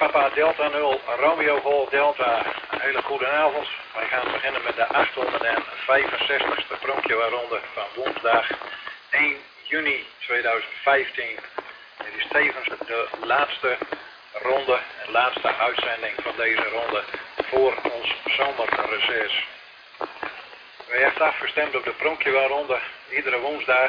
Papa Delta 0, Romeo Golf Delta. Een hele goede avond. Wij gaan beginnen met de 865ste pronkjewaarronde van woensdag 1 juni 2015. Dit is tevens de laatste ronde en laatste uitzending van deze ronde voor ons zomerreces. Wij hebben afgestemd op de pronkjewaarronde iedere woensdag.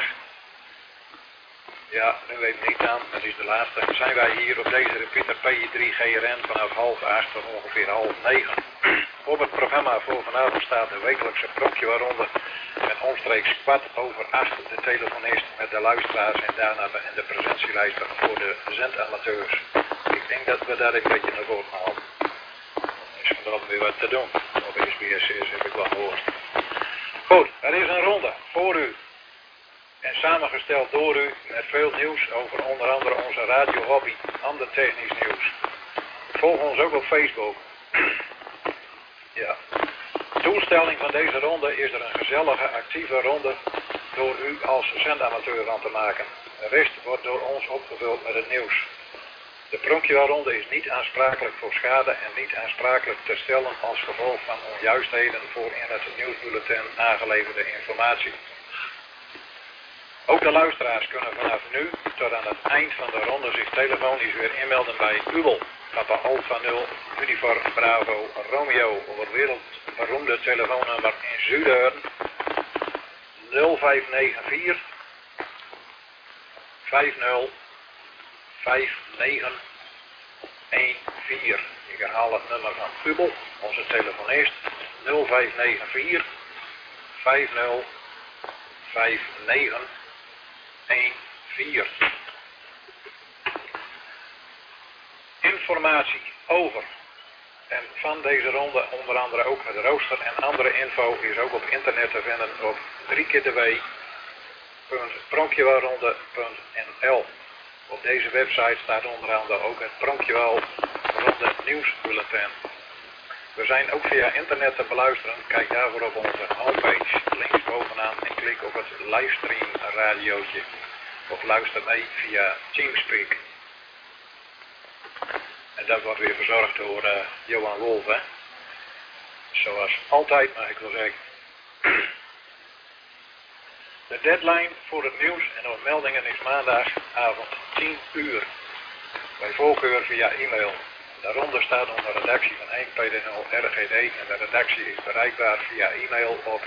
Ja, nu weet ik niet aan, dat is de laatste. Zijn wij hier op deze repeater PI3 GRN vanaf 7:30 tot ongeveer 8:30. Op het programma voor vanavond staat de wekelijkse pronkjewaarronde met omstreeks 7:15 de telefonist met de luisteraars en daarna de presentielijster voor de zendamateurs. Ik denk dat we daar een beetje naar voren halen. Er is vandaag weer wat te doen. Op SBS's heb ik wel gehoord. Goed, er is een ronde voor u. En samengesteld door u met veel nieuws over onder andere onze radiohobby, ander technisch nieuws. Volg ons ook op Facebook. Ja. De doelstelling van deze ronde is er een gezellige, actieve ronde door u als zendamateur van te maken. De rest wordt door ons opgevuld met het nieuws. De pronkjewaarronde is niet aansprakelijk voor schade en niet aansprakelijk te stellen als gevolg van onjuistheden voor in het nieuwsbulletin aangeleverde informatie. Ook de luisteraars kunnen vanaf nu tot aan het eind van de ronde zich telefonisch weer inmelden bij UBEL, Papa Alpha 0, Uniform Bravo Romeo, op het wereldberoemde telefoonnummer in Zuidern 0594 50 5914. Ik herhaal het nummer van UBEL, onze telefonist 0594 50 5914. Informatie over en van deze ronde, onder andere ook het rooster en andere info, is ook op internet te vinden op www.pronkjewaarronde.nl. Op deze website staat onder andere ook het Pronkjewaarronde nieuwsbulletin. We zijn ook via internet te beluisteren. Kijk daarvoor op onze homepage links bovenaan en klik op het livestream radiootje. Of luister mee via Teamspeak. En dat wordt weer verzorgd door Johan Wolf. Hè? Zoals altijd, mag ik wel zeggen. De deadline voor het nieuws en op meldingen is maandagavond 10 uur. Bij voorkeur via e-mail. Daaronder staat onder redactie van 1PD0RGD en de redactie is bereikbaar via e-mail op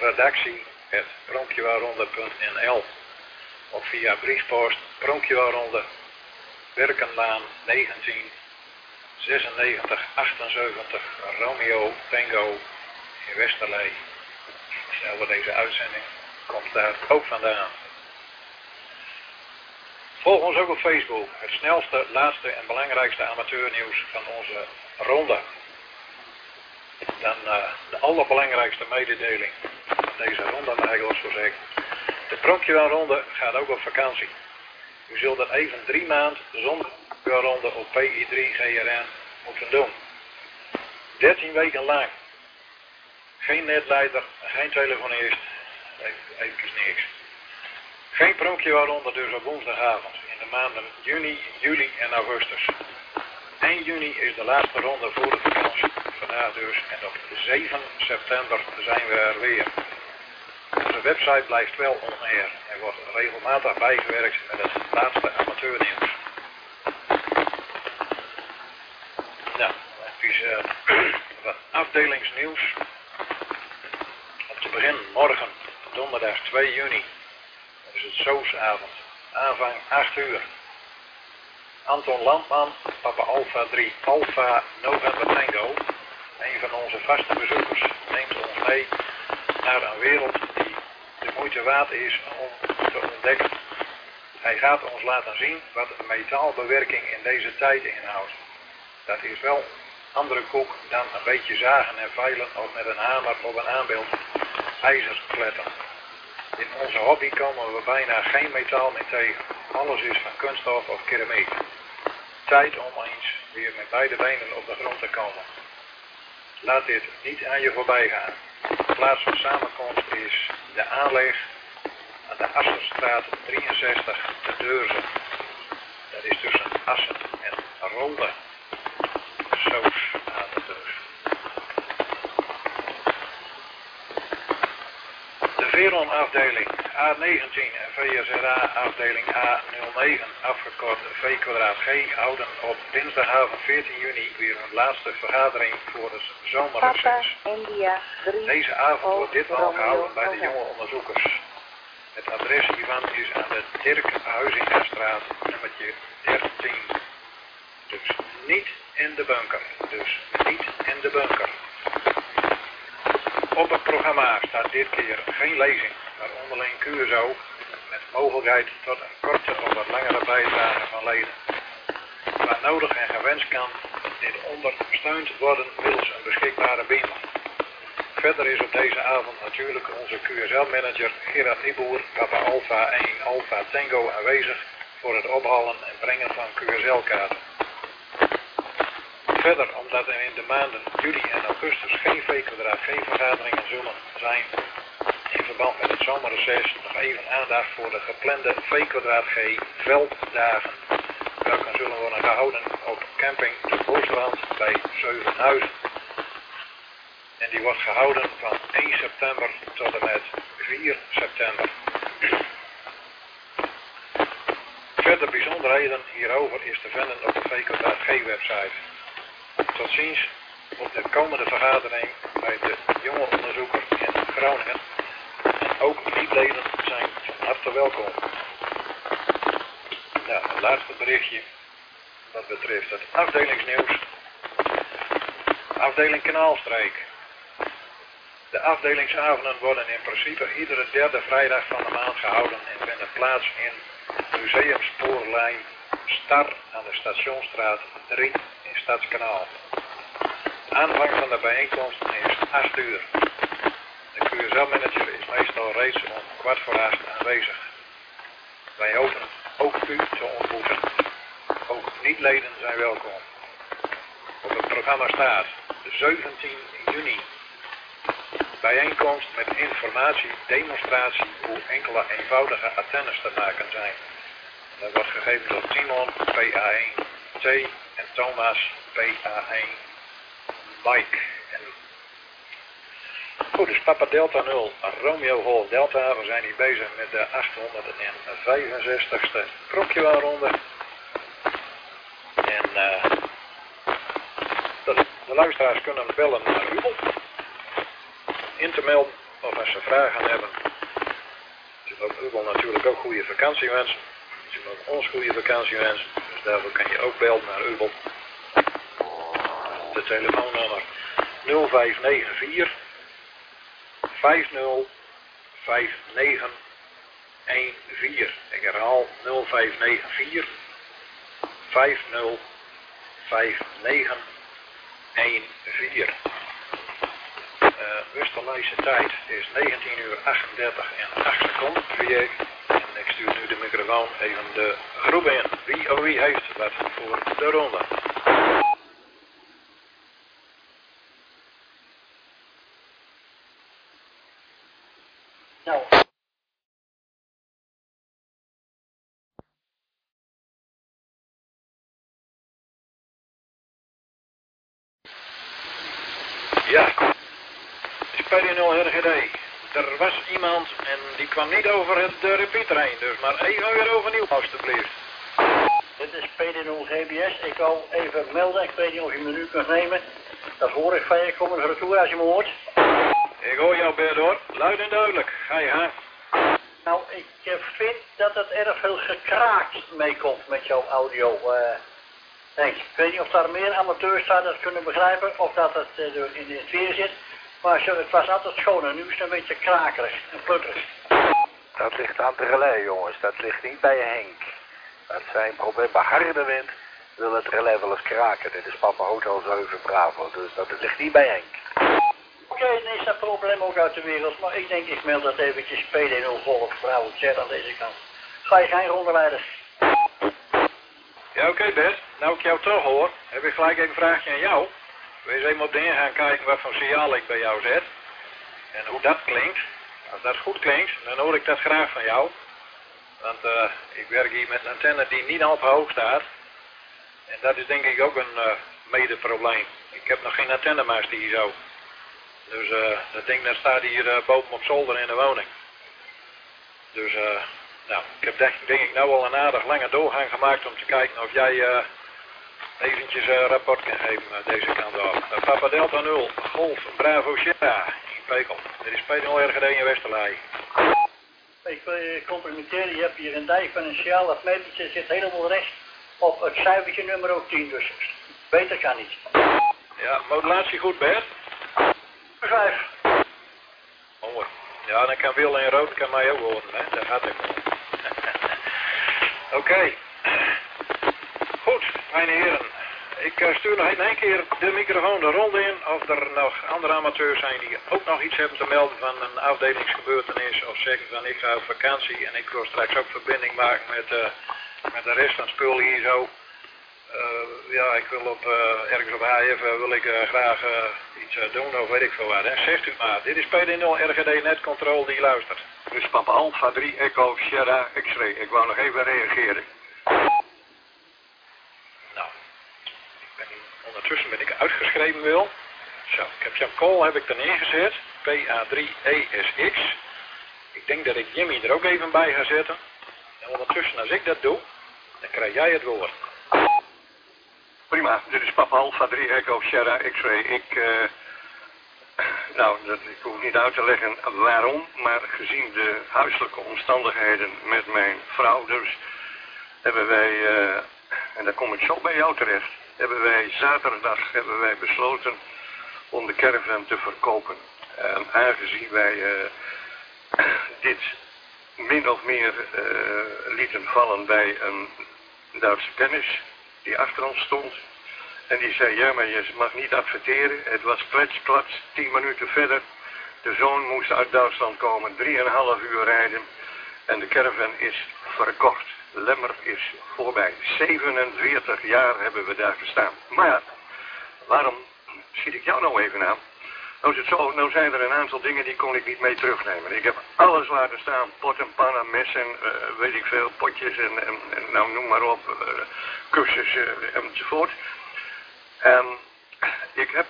redactie@pronkjewaarronde.nl of via briefpost Pronkjewaarronde, Werkenlaan 19 96 78 Romeo Tango in Westerlee. Snel voor deze uitzending komt daar ook vandaan. Volg ons ook op Facebook, het snelste, laatste en belangrijkste amateurnieuws van onze ronde. Dan de allerbelangrijkste mededeling van deze ronde, mag ik wel zo zeggen. De pronkjewaarronde gaat ook op vakantie. U zult er even 3 maanden zonder pronkjewaarronde op PI3 GRN moeten doen. 13 weken lang. Geen netleider, geen telefonist, even niks. Geen pronkjewaarronde dus op woensdagavond in de maanden juni, juli en augustus. 1 juni is de laatste ronde voor de vakantie. Vandaag dus en op 7 september zijn we er weer. Onze website blijft wel on-air en wordt regelmatig bijgewerkt met het laatste amateurnieuws. Nou, even wat afdelingsnieuws. Om te beginnen morgen, donderdag 2 juni. Dat is het Soosavond. Aanvang 8 uur. Anton Landman, Papa Alpha 3, Alpha November Tango. Een van onze vaste bezoekers neemt ons mee naar een wereld die de moeite waard is om te ontdekken. Hij gaat ons laten zien wat metaalbewerking in deze tijd inhoudt. Dat is wel andere koek dan een beetje zagen en veilen of met een hamer op een aanbeeld ijzer kletten. In onze hobby komen we bijna geen metaal meer tegen. Alles is van kunststof of keramiek. Tijd om eens weer met beide benen op de grond te komen. Laat dit niet aan je voorbij gaan. De plaats van samenkomst is de aanleg aan de Asserstraat 63 te Deurzen. Dat is tussen Assen en Rolde. Soos aan de doos. De Veron-afdeling A19 en VSRA-afdeling A09, afgekort V²G, houden op dinsdagavond 14 juni weer hun laatste vergadering voor het zomerreces. Deze avond wordt ditmaal gehouden bij de jonge onderzoekers. Het adres hiervan is aan de Dirk Huizingastraat, nummertje 13. Dus niet in de bunker. Op het programma staat dit keer geen lezing, maar onderling QSO met mogelijkheid tot een korte of wat langere bijdrage van leden. Waar nodig en gewenst kan dit ondersteund worden middels een beschikbare BIM. Verder is op deze avond natuurlijk onze QSL-manager Gerard Nieboer, Papa Alpha 1 Alpha Tango aanwezig voor het ophalen en brengen van QSL-kaarten. Verder, omdat er in de maanden juli en augustus geen V²G-vergaderingen zullen zijn, in verband met het zomerreces nog even aandacht voor de geplande V²G-velddagen, welke zullen worden gehouden op camping De Bosrand bij Zevenhuizen. En die wordt gehouden van 1 september tot en met 4 september. Verder bijzonderheden hierover is te vinden op de V²G-website. Tot ziens op de komende vergadering bij de jonge onderzoeker in Groningen. En ook niet-leden zijn van harte welkom. Nou, het laatste berichtje wat betreft het afdelingsnieuws. Afdeling Kanaalstreek. De afdelingsavonden worden in principe iedere derde vrijdag van de maand gehouden en vinden plaats in Museumspoorlijn Star aan de Stationsstraat 3 in Stadskanaal. Aanvang van de bijeenkomst is 8 uur. De QSL-manager is meestal reeds om 7:15 aanwezig. Wij hopen ook u te ontmoeten. Ook niet-leden zijn welkom. Op het programma staat 17 juni. Bijeenkomst met informatie, demonstratie hoe enkele eenvoudige antennes te maken zijn. Dat wordt gegeven door Timon PA1T en Thomas PA1 Mike. Goed, dus Papa Delta 0, Romeo Golf Delta. We zijn hier bezig met de 865ste Procure-ronde. En de luisteraars kunnen bellen naar Hubel. In te melden of als ze vragen hebben. Ze ook Hubel natuurlijk ook goede vakantiewensen. Ze ook ons goede vakantiewensen. Dus daarvoor kan je ook bellen naar Hubel. De telefoonnummer 0594 505914. Ik herhaal 0594 505914. Westerlijse tijd is 19:38 en 8 seconden. En ik stuur nu de microfoon even de groep in. Wie heeft wat voor de ronde? Nou. Ja. PD0 RGD. Er was iemand en die kwam niet over de repeater heen, dus maar even weer overnieuw alstublieft. Dit is PD0 GBS. Ik wil even melden, ik weet niet of je me nu kunt nemen. Dat hoor ik van je, kom er retour als je me hoort. Ik hoor jou Bert hoor, luid en duidelijk. Ga je gang. Nou, ik vind dat het erg veel gekraakt meekomt met jouw audio. Ik weet niet of daar meer amateurs staan dat kunnen begrijpen of dat het in het weer zit. Maar het was altijd schoon en nu is het een beetje krakerig en plutterig. Dat ligt aan het relais, jongens. Dat ligt niet bij Henk. Dat zijn problemen. Bij harde wind wil het relais wel eens kraken. Dit is Papa Hotel 7 Bravo. Dus dat ligt niet bij Henk. Oké, dan is dat probleem ook uit de wereld. Maar ik denk, ik meld dat eventjes PD0 Golf Bravo Chat aan deze kant. Ga je geen ronde leiden? Ja, oké Bert. Nou ik jou toch hoor, heb ik gelijk even een vraagje aan jou. Wees even op de in gaan kijken wat voor signaal ik bij jou zet. En hoe dat klinkt. Als dat goed klinkt, dan hoor ik dat graag van jou. Want ik werk hier met een antenne die niet al te hoog staat. En dat is denk ik ook een medeprobleem. Ik heb nog geen antennemaast hier zo. Dus dat ding dat staat hier boven op zolder in de woning. Dus nou, ik heb denk ik nou al een aardig lange doorgang gemaakt om te kijken of jij eventjes rapport kan geven deze kant op. Papa Delta 0, Golf Bravo Sierra in Pekel. Dit is P0 RGD in Westerlaai. Ik wil je complimenteren, je hebt hier een differentiaal, dat metertje zit helemaal recht op het cijfertje nummer 10, dus beter kan niet. Ja, modulatie goed Bert? 5. Mooi. Ja, dan kan Wil in rood kan mij ook horen, hè? Daar gaat ik om. Oké. Goed, mijn heren. Ik stuur nog in één keer de microfoon de ronde in of er nog andere amateurs zijn die ook nog iets hebben te melden van een afdelingsgebeurtenis of zeggen van ik ga op vakantie en ik wil straks ook verbinding maken met de rest van het spul hier zo. Ja, ik wil ergens op HF wil ik graag iets doen of weet ik veel wat. Hè. Zegt u maar, dit is PD0 RGD Net Control die luistert. Dus Papa Alpha 3 Echo Sierra X-ray. Ik wou nog even reageren. Nou, ondertussen ben ik uitgeschreven Wil. Zo, ik heb Jan Kool heb ik er neergezet. PA3ESX. Ik denk dat ik Jimmy er ook even bij ga zetten. En ondertussen als ik dat doe, dan krijg jij het woord. Prima, dit is Papa Alpha 3 Echo Sierra X-ray. Ik hoef niet uit te leggen waarom, maar gezien de huiselijke omstandigheden met mijn vrouw dus, hebben wij, en daar kom ik zo bij jou terecht, hebben wij zaterdag besloten om de caravan te verkopen. Aangezien wij dit min of meer lieten vallen bij een Duitse kennis die achter ons stond. En die zei, ja, maar je mag niet adverteren. Het was klets, 10 minuten verder. De zoon moest uit Duitsland komen, 3,5 uur rijden. En de caravan is verkocht. Lemmer is voorbij. 47 jaar hebben we daar gestaan. Maar ja, waarom schiet ik jou nou even aan? Nou is het zo, nou zijn er een aantal dingen die kon ik niet mee terugnemen. Ik heb alles laten staan, potten, pannen, messen, weet ik veel, potjes en nou noem maar op, kussens enzovoort. En ik heb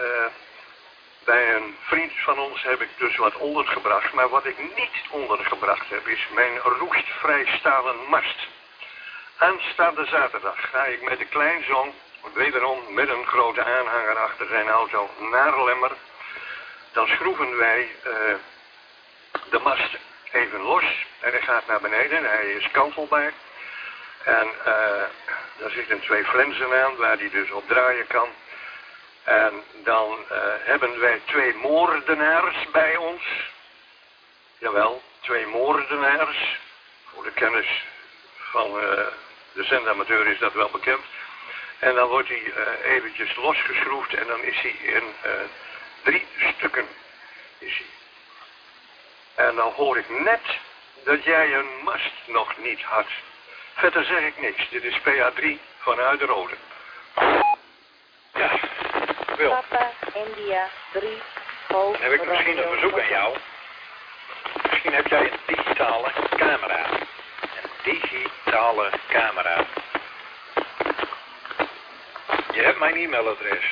bij een vriend van ons heb ik dus wat ondergebracht, maar wat ik niet ondergebracht heb is mijn roestvrij stalen mast. Aanstaande zaterdag ga ik met de kleinzoon, wederom met een grote aanhanger achter zijn auto, naar Lemmer. Dan schroeven wij de mast even los en hij gaat naar beneden, hij is kantelbaar. En daar zitten 2 flensen aan waar hij dus op draaien kan. En dan hebben wij 2 moordenaars bij ons. Jawel, 2 moordenaars. Voor de kennis van de zendamateur is dat wel bekend. En dan wordt hij eventjes losgeschroefd en dan is hij in 3 stukken. Is hij. En dan hoor ik net dat jij een mast nog niet had. Verder zeg ik niks. Dit is PA3 vanuit de Rode. Ja, Wil. Papa India 3 Golf. Dan heb ik misschien een verzoek aan jou. Misschien heb jij een digitale camera. Een digitale camera. Je hebt mijn e-mailadres.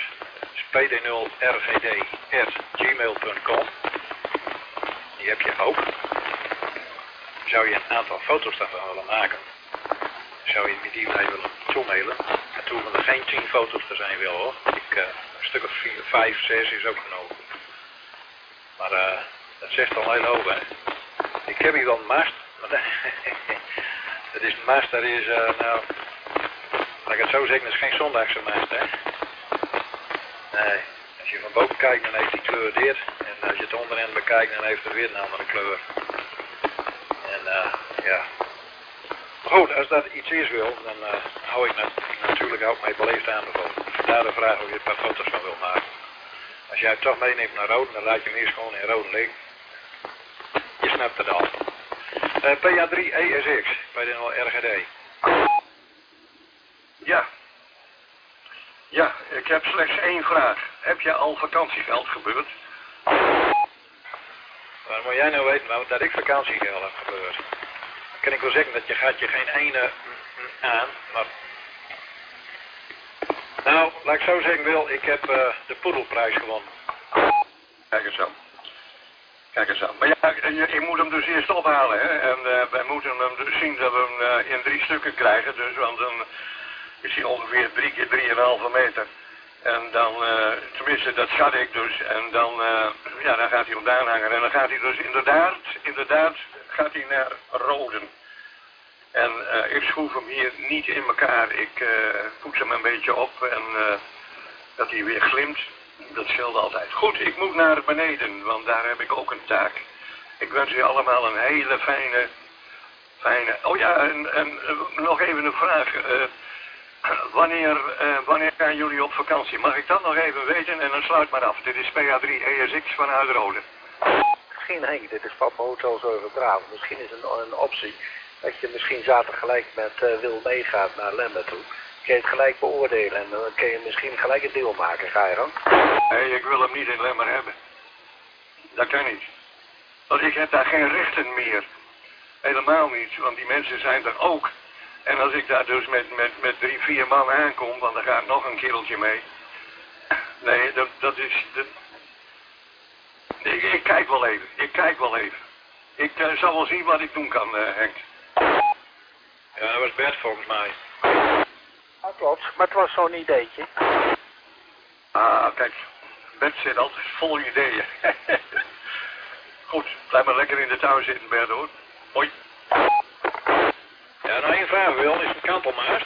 pd0rgd@gmail.com. Die heb je ook. Zou je een aantal foto's daarvan willen maken? Zou je met die mij willen toemailen? Het hoeven er geen 10 foto's te zijn wel hoor. Een stuk of 4, 5, 6 is ook genoeg. Maar dat zegt al heel hoop hè. Ik heb hier wel een mast. Maar dat is een mast, dat is nou, laat ik het zo zeggen, dat is geen zondagse mast hè. Nee, als je van boven kijkt dan heeft die kleur dit. En als je het onderin bekijkt dan heeft het weer een andere kleur. En ja. Maar goed, als dat iets is wil, dan hou ik natuurlijk ook mee beleefd aanbevolen. Vandaar de vraag of je een paar foto's van wil maken. Als jij het toch meeneemt naar rood, dan laat je hem eerst gewoon in rood liggen. Je snapt het al. PA3ESX bij de RGD. Ja. Ja, ik heb slechts 1 vraag. Heb je al vakantiegeld gebeurd? Waar moet jij nou weten nou, dat ik vakantiegeld heb gebeurd? Dan kan ik wel zeggen dat je gaat je geen ene aan, maar Nou, laat ik zo zeggen, Wil, ik heb de poedelprijs gewonnen. Kijk eens zo. Kijk eens zo. Maar ja, je moet hem dus eerst ophalen, hè. En wij moeten hem dus zien dat we hem in 3 stukken krijgen. Dus, want dan is hij ongeveer 3 keer 3,5 meter. En dan, tenminste, dat schat ik dus. En dan, ja, dan gaat hij op de aanhanger. En dan gaat hij dus inderdaad, gaat hij naar Roden. En ik schroef hem hier niet in elkaar. Ik poets hem een beetje op en dat hij weer glimt. Dat scheelt altijd. Goed, ik moet naar beneden, want daar heb ik ook een taak. Ik wens u allemaal een hele fijne... Oh ja, en nog even een vraag. Wanneer gaan jullie op vakantie? Mag ik dat nog even weten? En dan sluit maar af. Dit is PA3 ESX vanuit Rode. Misschien Henk, dit is Papa Hotel Zorgenbraaf. Misschien is een optie dat je misschien zaterdag gelijk met Wil meegaat naar Lemmer toe. Kun je het gelijk beoordelen en dan kun je misschien gelijk een deal maken. Ga je dan? Nee, ik wil hem niet in Lemmer hebben. Dat kan niet. Want ik heb daar geen rechten meer. Helemaal niet, want die mensen zijn er ook. En als ik daar dus met 3, 4 man aankom, want dan gaat nog een kereltje mee. Nee, dat is... Ik kijk wel even. Ik zal wel zien wat ik doen kan, Henk. Ja, dat was Bert volgens mij. Dat klopt, maar het was zo'n ideetje. Ah, kijk. Bert zit altijd vol ideeën. Goed, blijf maar lekker in de tuin zitten, Bert, hoor. Hoi. Ja, nou één vraag, Wil. Is het een kantelmaast?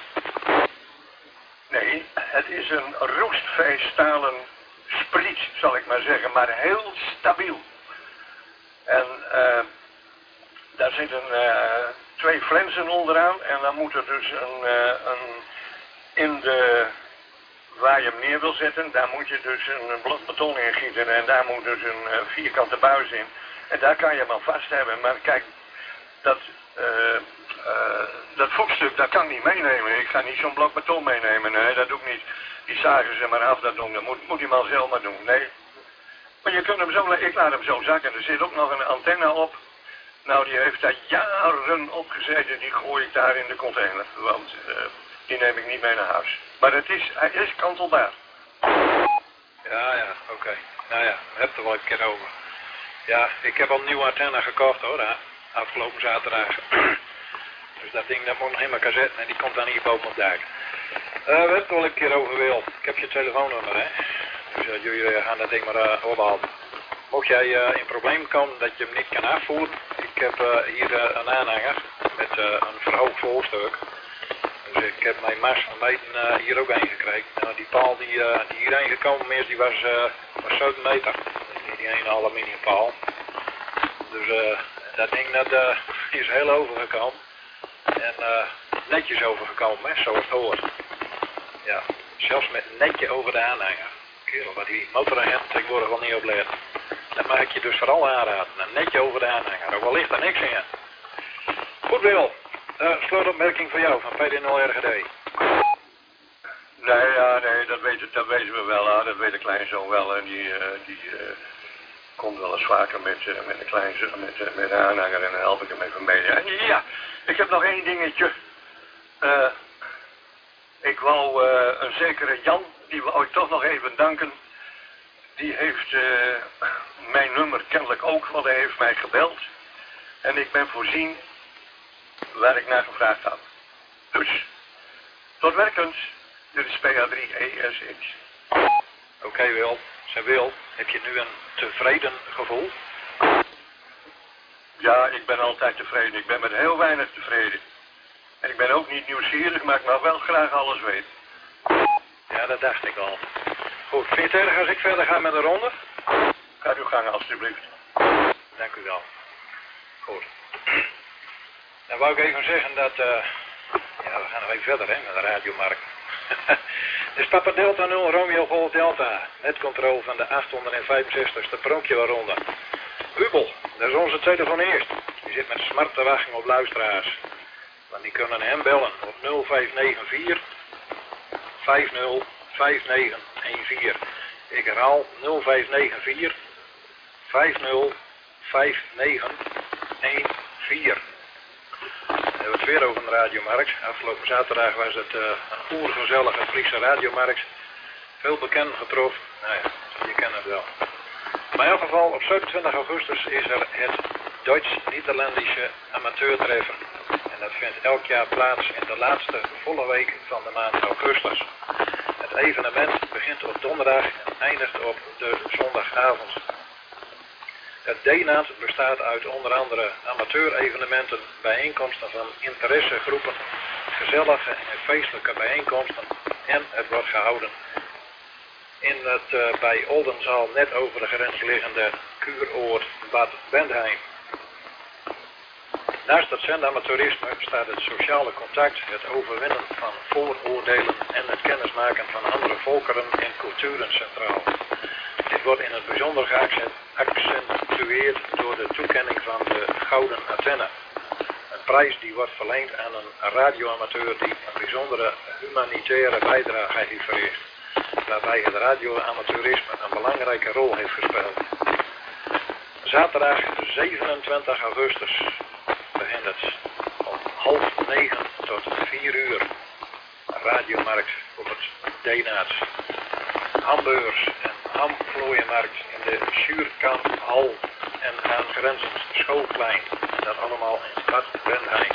Nee, het is een roestvee-stalen spriet, zal ik maar zeggen, maar heel stabiel. En daar zitten 2 flensen onderaan en dan moet er dus waar je hem neer wil zetten, daar moet je dus een blok beton in gieten en daar moet dus een vierkante buis in. En daar kan je hem aan vast hebben, maar kijk, dat voetstuk, dat kan ik niet meenemen. Ik ga niet zo'n blok beton meenemen, nee, dat doe ik niet. Die zagen ze maar af, dat moet hij maar zelf maar doen, nee. Maar je kunt hem zo, ik laat hem zo zakken, er zit ook nog een antenne op. Nou, die heeft daar jaren op gezeten, die gooi ik daar in de container, want die neem ik niet mee naar huis. Maar hij is kantelbaar. Ja, oké. Nou ja, we hebben het er wel een keer over. Ja, ik heb al een nieuwe antenne gekocht hoor, afgelopen zaterdag. Dus dat ding dat moet nog in elkaar zetten en die komt dan hier boven op dak. We hebben het wel een keer over, Wil. Ik heb je telefoonnummer, hè. Dus jullie gaan dat ding maar ophalen. Mocht jij in problemen komen dat je hem niet kan afvoeren, ik heb hier een aanhanger met een verhoogd voorstuk. Dus ik heb mijn mast van buiten hier ook heen gekregen. Nou, die paal die hierheen gekomen is, die was 7 meter. Die ene aluminiumpaal. Dus dat ding dat is heel overgekomen. En netjes overgekomen, hè, zoals het hoort. Ja, zelfs met een netje over de aanhanger. Kerel, wat die motoragent tegenwoordig wel niet oplet. Dat mag ik je dus vooral aanraden. Een netje over de aanhanger. Ook al ligt er niks in. Goed, Wil. Slotopmerking voor jou van PD0RGD. Nee, dat weten we wel. Dat weet de kleinzoon wel. En die komt wel eens vaker met de kleinzoon, met de aanhanger. En dan help ik hem even mee. Ja, ik heb nog 1 dingetje. Ik wou een zekere Jan, die we ooit toch nog even danken. Die heeft mijn nummer kennelijk ook, want hij heeft mij gebeld. En ik ben voorzien waar ik naar gevraagd had. Dus, tot werkens, dit is PA3 ESX. Oké, Wil. Wil, heb je nu een tevreden gevoel? Ja, ik ben altijd tevreden. Ik ben met heel weinig tevreden. En ik ben ook niet nieuwsgierig, maar ik mag wel graag alles weten. Ja, dat dacht ik al. Goed, vind je het erg als ik verder ga met de ronde? Ga uw gang, alstublieft. Dank u wel. Goed. Dan wou ik even zeggen dat... ja, we gaan nog even verder, hè, met de radiomarkt. Dit is Papa Delta 0, Romeo Golf Delta. Netcontrole van de 865ste Pronkje-ronde. Hubel, dat is onze telefonist. Die zit met smart te wachten op luisteraars. Want die kunnen hem bellen op 0594 505914. Ik herhaal 0594 505914. hebben we het weer over een radiomarkt. Afgelopen zaterdag was het een oergezellige Friese radiomarkt. Veel bekenden getroffen. Nou ja, je kent het wel. Maar in elk geval, op 27 augustus is er het Duits-Nederlandische amateurtreffen. En dat vindt elk jaar plaats in de laatste volle week van de maand augustus. Het evenement begint op donderdag en eindigt op de zondagavond. Het DNAT bestaat uit onder andere amateurevenementen, bijeenkomsten van interessegroepen, gezellige en feestelijke bijeenkomsten en het wordt gehouden in het bij Oldenzaal net over de grens liggende kuuroord Bad Bentheim. Naast het zendamateurisme staat het sociale contact, het overwinnen van vooroordelen en het kennismaken van andere volkeren en culturen centraal. Dit wordt in het bijzonder geaccentueerd door de toekenning van de Gouden Antenne. Een prijs die wordt verleend aan een radioamateur die een bijzondere humanitaire bijdrage heeft verricht, waarbij het radioamateurisme een belangrijke rol heeft gespeeld. Zaterdag 27 augustus begint het om 8:30 tot 4 uur. Radiomarkt op het DNAT. Hamburgers en hamvlooienmarkt in de Schuurkamphal en aangrenzend Schoolplein. En dat allemaal in Bad Bentheim.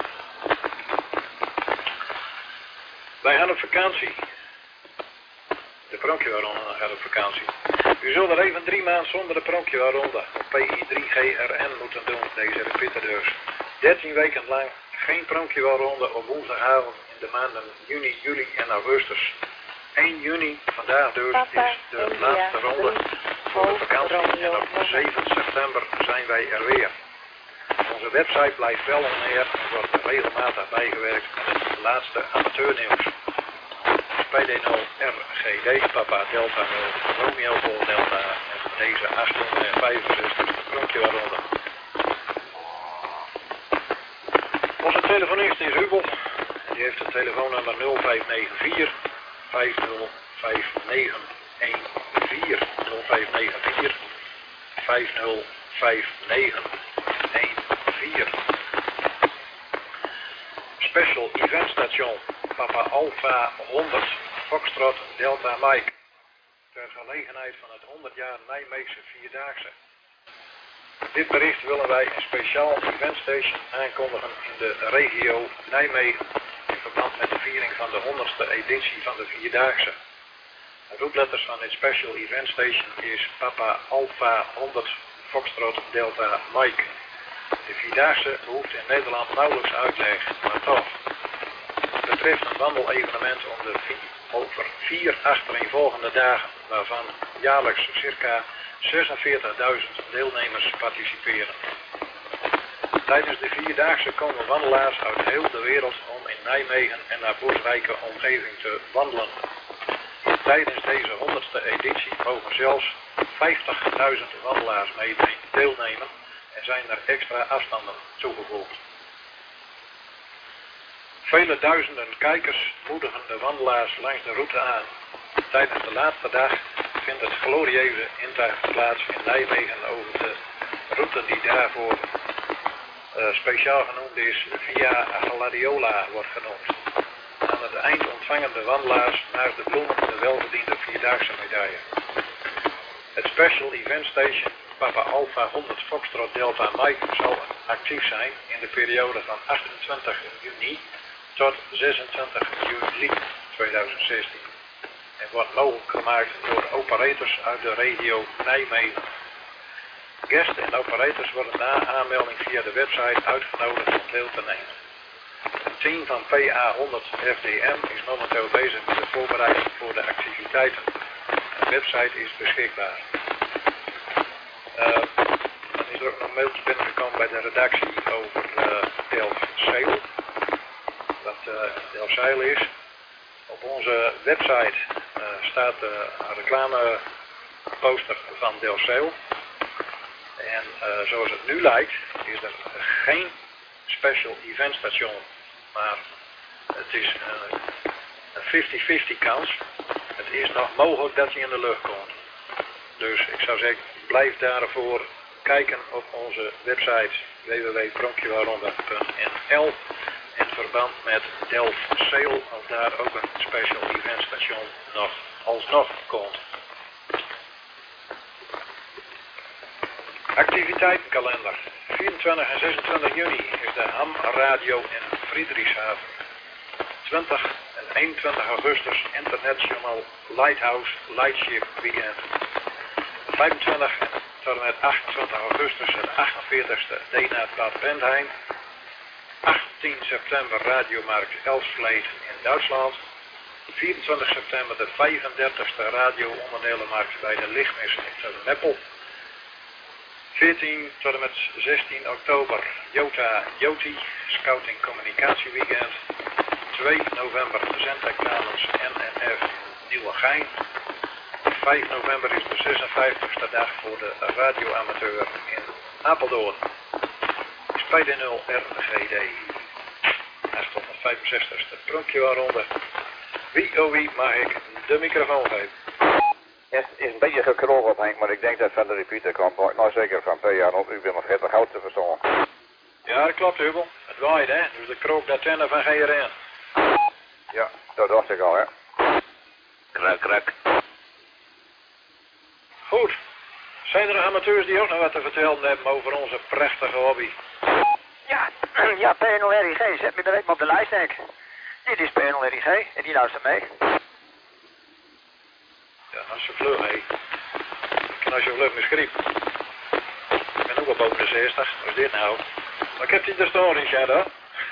Wij gaan op vakantie. De Pronkjewaronde gaat op vakantie. U zult er even 3 maanden zonder de Pronkjewaronde op PI3GRN moeten doen, deze repeater dus. 13 weken lang geen Pronkjewaronde op woensdagavond in de maanden juni, juli en augustus. 1 juni, vandaag dus, is de laatste ronde voor de vakantie en op 7 september zijn wij er weer. Onze website blijft wel oneer en wordt regelmatig bijgewerkt met het laatste amateurnieuws. PD0 RGD, Papa Delta 0, Romeo Vol Delta en deze 865 Pronkjewaronde. Onze telefonist is Hubel en die heeft het telefoonnummer 0594 505914 0594 505914. Special Event Station Papa Alpha 100 Foxtrot Delta Mike ter gelegenheid van het 100 jaar Nijmeegse Vierdaagse. Dit bericht willen wij een speciaal eventstation aankondigen in de regio Nijmegen in verband met de viering van de 100ste editie van de Vierdaagse. De roepletters van dit special event station is Papa Alpha 100 Foxtrot Delta Mike. De Vierdaagse behoeft in Nederland nauwelijks uitleg, maar toch. Het betreft een wandelevenement over 4 achtereenvolgende dagen, waarvan jaarlijks circa 46.000 deelnemers participeren. Tijdens de Vierdaagse komen wandelaars uit heel de wereld om in Nijmegen en naar bosrijke omgeving te wandelen. Tijdens deze 100ste editie mogen zelfs 50.000 wandelaars deelnemen en zijn er extra afstanden toegevoegd. Vele duizenden kijkers moedigen de wandelaars langs de route aan. Tijdens de laatste dag vindt het glorieuze intocht plaats in Nijmegen over de route die daarvoor speciaal genoemd is Via Gladiola wordt genoemd. Aan het eind ontvangen de wandelaars naast de bloemen de welverdiende Vierdaagse medaille. Het Special Event Station Papa Alpha 100 Foxtrot Delta Mike zal actief zijn in de periode van 28 juni tot 26 juli 2016. En wordt mogelijk gemaakt door operators uit de regio Nijmegen. Gasten en operators worden na aanmelding via de website uitgenodigd om deel te nemen. Het team van PA100 FDM is momenteel bezig met de voorbereiding voor de activiteiten. De website is beschikbaar. Dan is er ook nog mailtje binnengekomen bij de redactie over Delfzijl. Wat Delfzijl is. Op onze website staat een reclameposter van Delfzijl. En zoals het nu lijkt is er geen special event station, maar het is een 50-50 kans. Het is nog mogelijk dat hij in de lucht komt. Dus ik zou zeggen, blijf daarvoor kijken op onze website www.pronkjewaronde.nl en verband met Delfzijl, of daar ook een special event station nog alsnog komt. Activiteitenkalender. 24 en 26 juni is de Ham Radio in Friedrichshaven. 20 en 21 augustus International Lighthouse Lightship Weekend. 25 tot en met 28 augustus het 48e Dena Bad Bentheim. 18 september Radiomarkt Elsvleet in Duitsland. 24 september de 35e radio-onderdelenmarkt bij de Lichtmis in Meppel. 14 tot en met 16 oktober Joti Scouting Communicatie Weekend. 2 november zendexamens NNF Nieuwegein. 5 november is de 56e dag voor de radioamateur in Apeldoorn. Spijde 0 RGD. 865ste pronkje waaronder. Wie oh wie mag ik de microfoon geven? Het is een beetje gekroog op Henk, maar ik denk dat van de repeater komt. Nou zeker van PR op, u bent nog het goud te verstaan. Ja, dat klopt, Hubel. Het waait, hè. Dus de krook dat tender van GRN. Ja, dat dacht ik al, hè. Krak. Goed. Zijn er nog amateurs die ook nog wat te vertellen hebben over onze prachtige hobby? Ja, PNL-RIG, zet me direct maar op de lijst, Henk. Dit is PNL-RIG en die luistert mee. Ja, als je vlug, hé. Ik kan als je vlug mijn schriep. Ik ben ook al boven de 60. Wat is dit nou? Maar ik heb die er staan, Richard, hoor.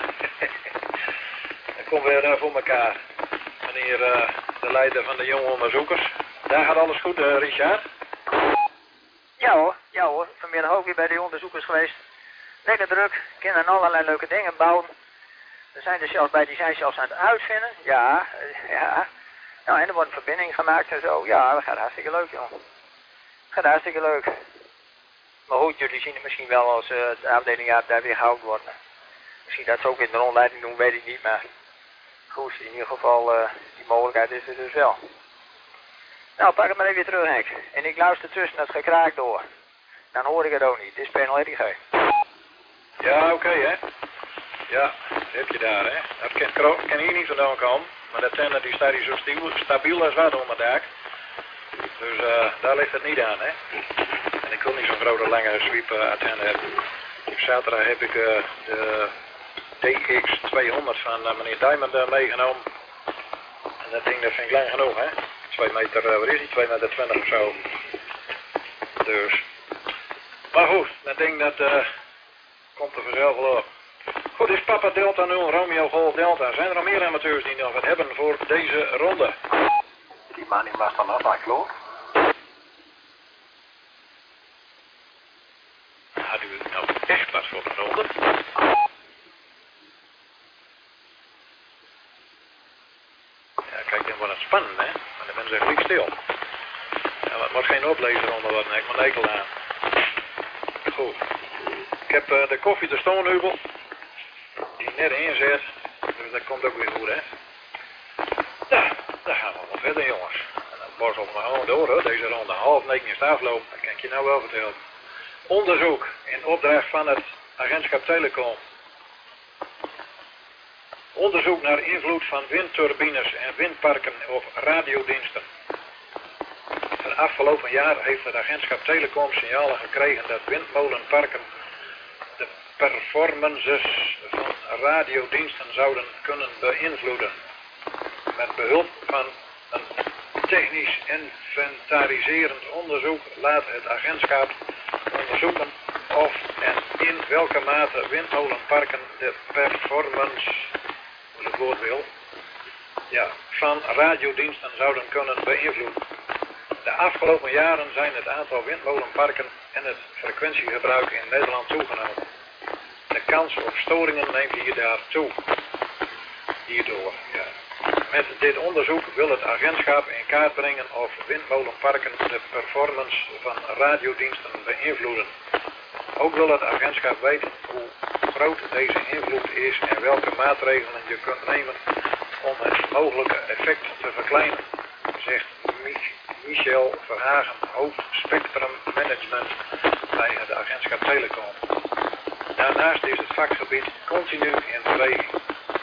Dat komt weer voor elkaar. Meneer de leider van de jonge onderzoekers. Daar gaat alles goed, Richard? Ja hoor, vanmiddag ook weer bij de onderzoekers geweest. Lekker druk, kinderen allerlei leuke dingen bouwen. Er zijn er zelfs bij, die zijn zelfs aan het uitvinden. Ja. Nou, en er wordt een verbinding gemaakt en zo. Ja, dat gaat hartstikke leuk, jongen. Gaat hartstikke leuk. Maar goed, jullie zien het misschien wel als de afdeling daar weer gehouden wordt. Misschien dat ze ook in de rondleiding doen, weet ik niet, maar goed, in ieder geval, die mogelijkheid is er dus wel. Nou, pak het maar even terug, Henk. En ik luister tussen het gekraak door. Dan hoor ik het ook niet. Dit is PNL-RIG. Ja, oké, hè. Ja, dat heb je daar, hè. Dat kan hier niet vandaan komen. Maar de tender die staat hier zo stabiel als wat onder dak. Dus daar ligt het niet aan, hè. En ik wil niet zo'n grote lange sweep antenne hebben. Zaterdag heb ik de DX200 van meneer Diamond meegenomen. En dat ding dat vind ik lang genoeg, hè. 2 meter, wat is die? 2,20 meter of zo. Dus. Maar goed, dat ding dat komt er vanzelf wel op. Goed, is Papa Delta 0, Romeo Golf Delta. Zijn er nog meer amateurs die nog wat hebben voor deze ronde? Die man die mag dan af, geloof. Hadden we nou echt wat voor de ronde? Ja, kijk, dan wordt het spannend, hè? Maar dan ben ze gelijk stil. Ja, het wordt geen oplezeronde worden, ik moet enkel aan. Goed. Ik heb de koffie er staan, Hubel. Die net inzet. Dus dat komt ook weer goed, hè? Ja, daar gaan we wel verder, jongens. En dan borstelt maar gewoon door, hoor. Deze ronde 8:30 is de afloop. Dat kan ik je nou wel vertellen. Onderzoek in opdracht van het agentschap Telecom. Onderzoek naar invloed van windturbines en windparken op radiodiensten. Het afgelopen jaar heeft het agentschap Telecom signalen gekregen dat windmolenparken de performances van radiodiensten zouden kunnen beïnvloeden. Met behulp van een technisch inventariserend onderzoek laat het agentschap onderzoeken of en in welke mate windmolenparken de performance, als het woord wil, van radiodiensten zouden kunnen beïnvloeden. De afgelopen jaren zijn het aantal windmolenparken en het frequentiegebruik in Nederland toegenomen. De kans op storingen neemt hierdoor. Ja. Met dit onderzoek wil het agentschap in kaart brengen of windmolenparken de performance van radiodiensten beïnvloeden. Ook wil het agentschap weten hoe groot deze invloed is en welke maatregelen je kunt nemen om het mogelijke effect te verkleinen, zegt Michel Verhagen, hoofd Spectrum Management bij het agentschap Telecom. Daarnaast is het vakgebied continu in beweging.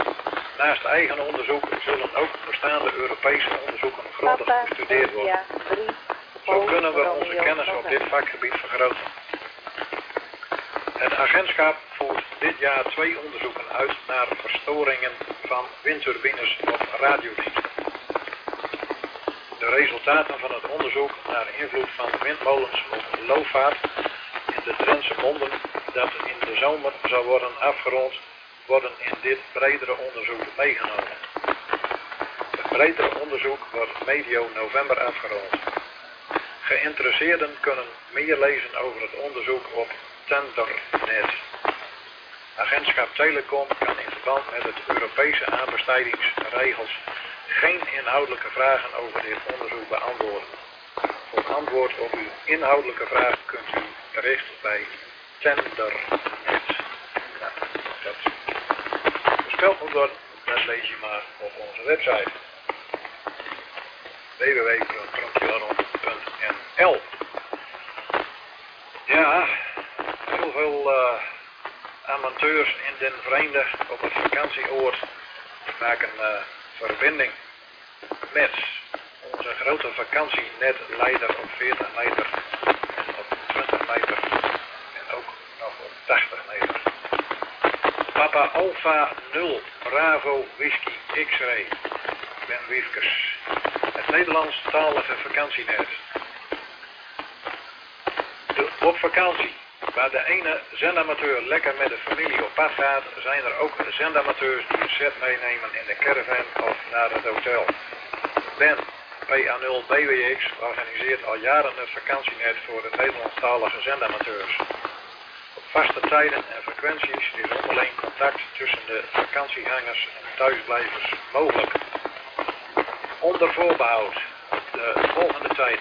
Naast eigen onderzoek zullen ook bestaande Europese onderzoeken grondig Papa bestudeerd worden. India 3 Zo kunnen we Golf onze Romeo kennis op November. dit vakgebied vergroten. Het agentschap voert dit jaar 2 onderzoeken uit naar verstoringen van windturbines op radiodiensten. De resultaten van het onderzoek naar invloed van windmolens op loofvaart in de Drentse monden, dat in de zomer zal worden afgerond, worden in dit bredere onderzoek meegenomen. Het bredere onderzoek wordt medio november afgerond. Geïnteresseerden kunnen meer lezen over het onderzoek op Tendernet. Agentschap Telecom kan in verband met het Europese aanbestedingsregels geen inhoudelijke vragen over dit onderzoek beantwoorden. Voor antwoord op uw inhoudelijke vraag kunt u terecht bij Tendernet. Nou, dat voorspeld moet worden, dat lees je maar op onze website www.pronkjewaron.nl. Ja, heel veel amateurs in den vreemde op het vakantieoord maken verbinding met onze grote vakantieneleider op 40 meter en op 20 meter en ook nog op 80 meter. Papa Alpha 0 Bravo Whisky X-Ray Ben Wiefkes. Het Nederlandstalige vakantienet. Op vakantie, waar de ene zendamateur lekker met de familie op pad gaat, zijn er ook zendamateurs die een set meenemen in de caravan of naar het hotel. Ben, PA0 BWX, organiseert al jaren het vakantienet voor de Nederlandstalige zendamateurs. Op vaste tijden en frequenties is onderling contact tussen de vakantiegangers en thuisblijvers mogelijk. Onder voorbehoud de volgende tijd.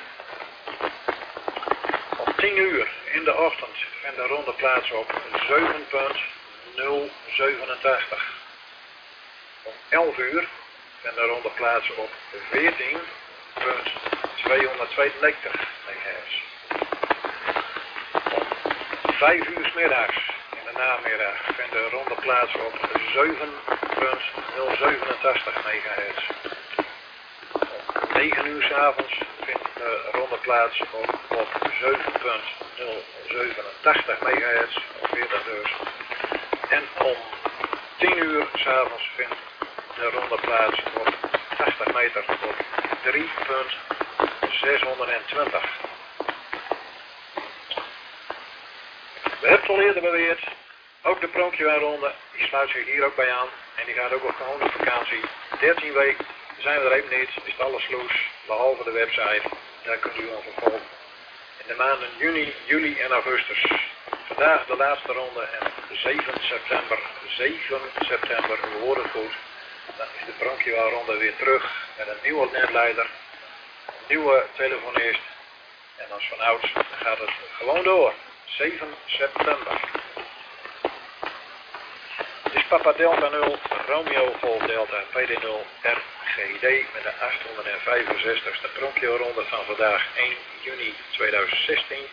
Om 10 uur in de ochtend vindt de ronde plaats op 7.087. Om 11 uur vindt de ronde plaats op 14.292 MHz. Om 5 uur 's middags in de namiddag vindt de ronde plaats op 7.087 MHz. Om 9 uur 's avonds vindt de ronde plaats op 7.087 MHz, of 40 dus. En om 10 uur 's avonds vindt de ronde plaats op 80 meter op 3.620. We hebben het al eerder beweerd, ook de Pronkjewaronde, die sluit zich hier ook bij aan. En die gaat ook op gewoon op vakantie. 13 weken zijn we er even niet, is het alles loes, behalve de website. Daar kunt u ons op volgen. In de maanden juni, juli en augustus. Vandaag de laatste ronde en 7 september, u hoort het goed. Dan is de Pronkjewaronde weer terug met een nieuwe netleider, een nieuwe telefonist. En als vanouds gaat het gewoon door. 7 september. Het is Papa Delta 0, Romeo Golf Delta, PD0, RGD met de 865ste Pronkjewaronde van vandaag 1 juni 2016.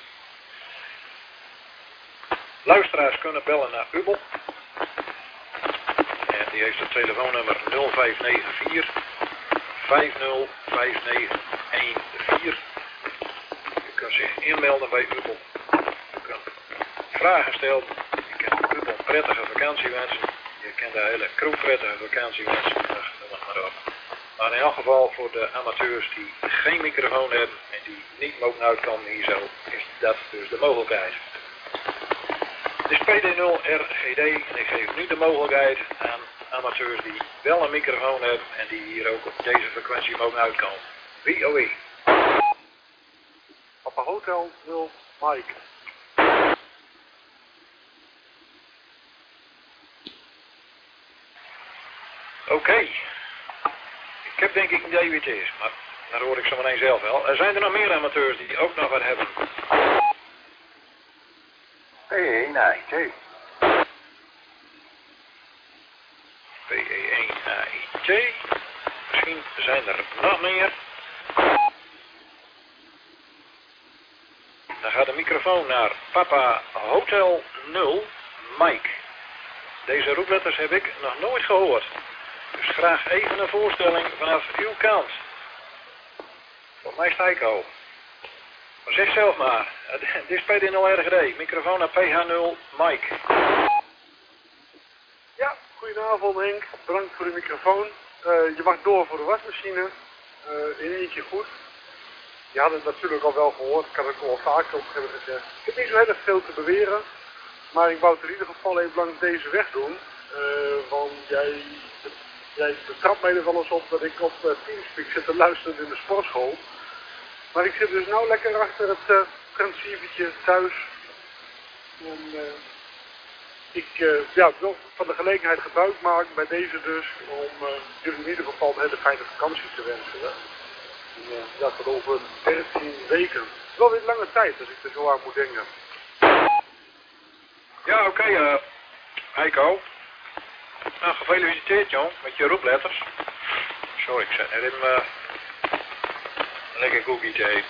Luisteraars kunnen bellen naar Ubel. En die heeft het telefoonnummer 0594 505914. U kunt zich inmelden bij Ubel. U kunt vragen stellen. Je kunt Ubel prettige vakantie wensen. Je kunt de hele crew prettige vakantie wensen. Noem het maar op. Maar in elk geval voor de amateurs die geen microfoon hebben en die niet mogen uitkomen hier zo, is dat dus de mogelijkheid. Het is PD0 RGD en ik geef nu de mogelijkheid aan amateurs die wel een microfoon hebben en die hier ook op deze frequentie mogen uitkomen. Wie oh wie? Papa Hotel 0 Mike. Oké. Ik heb denk ik een idee wie het is, maar daar hoor ik zo meteen zelf wel. Er zijn er nog meer amateurs die ook nog wat hebben. P1AIT. PE1AIT. Misschien zijn er nog meer. Dan gaat de microfoon naar Papa Hotel 0 Mike. Deze roepletters heb ik nog nooit gehoord. Dus graag even een voorstelling vanaf uw kant. Volgens mij is het Heiko. Maar zeg zelf maar. Dit is PD0RGD. Microfoon naar PH0 Mike. Ja, goedenavond Henk. Bedankt voor de microfoon. Je mag door voor de wasmachine. In één keer goed. Je had het natuurlijk al wel gehoord. Ik had het al vaker op hebben gezegd. Ik heb niet zo heel erg veel te beweren. Maar ik wou het in ieder geval even langs deze weg doen. Want jij betrapt mij er wel eens op dat ik op Teamspeak zit te luisteren in de sportschool. Maar ik zit dus nou lekker achter het transceivertje thuis. En ik wil van de gelegenheid gebruik maken bij deze dus. Om jullie in ieder geval een hele fijne vakantie te wensen. Hè? En, dat over 13 weken. Wel weer lange tijd als ik er zo aan moet denken. Ja, oké, Heiko. Nou, gefeliciteerd, jong, met je roepletters. Sorry, ik zet net even lekker cookie te eten.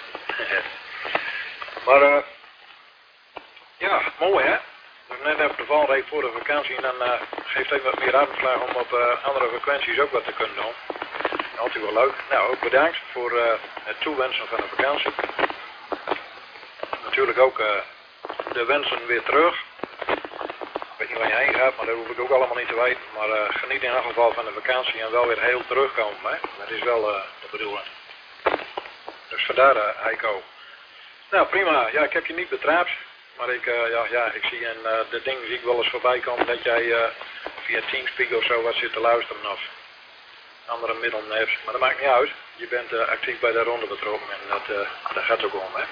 Maar, ja, mooi, hè? Dus net even de valreep voor de vakantie en dan geeft even wat meer uitslag om op andere frequenties ook wat te kunnen doen. Altijd wel leuk. Nou, ook bedankt voor het toewensen van de vakantie. Natuurlijk ook de wensen weer terug. Ik weet niet waar je heen gaat, maar dat hoef ik ook allemaal niet te weten. Maar geniet in elk geval van de vakantie en wel weer heel terugkomen. Hè? Dat is wel de bedoeling. Dus vandaar, Heiko. Nou, prima. Ja, ik heb je niet betrapt. Maar ik zie in de dingen zie ik wel eens voorbij komen dat jij via Teamspeak of zo wat zit te luisteren of andere middelen hebt. Maar dat maakt niet uit. Je bent actief bij de ronde betrokken en dat gaat ook om, hè.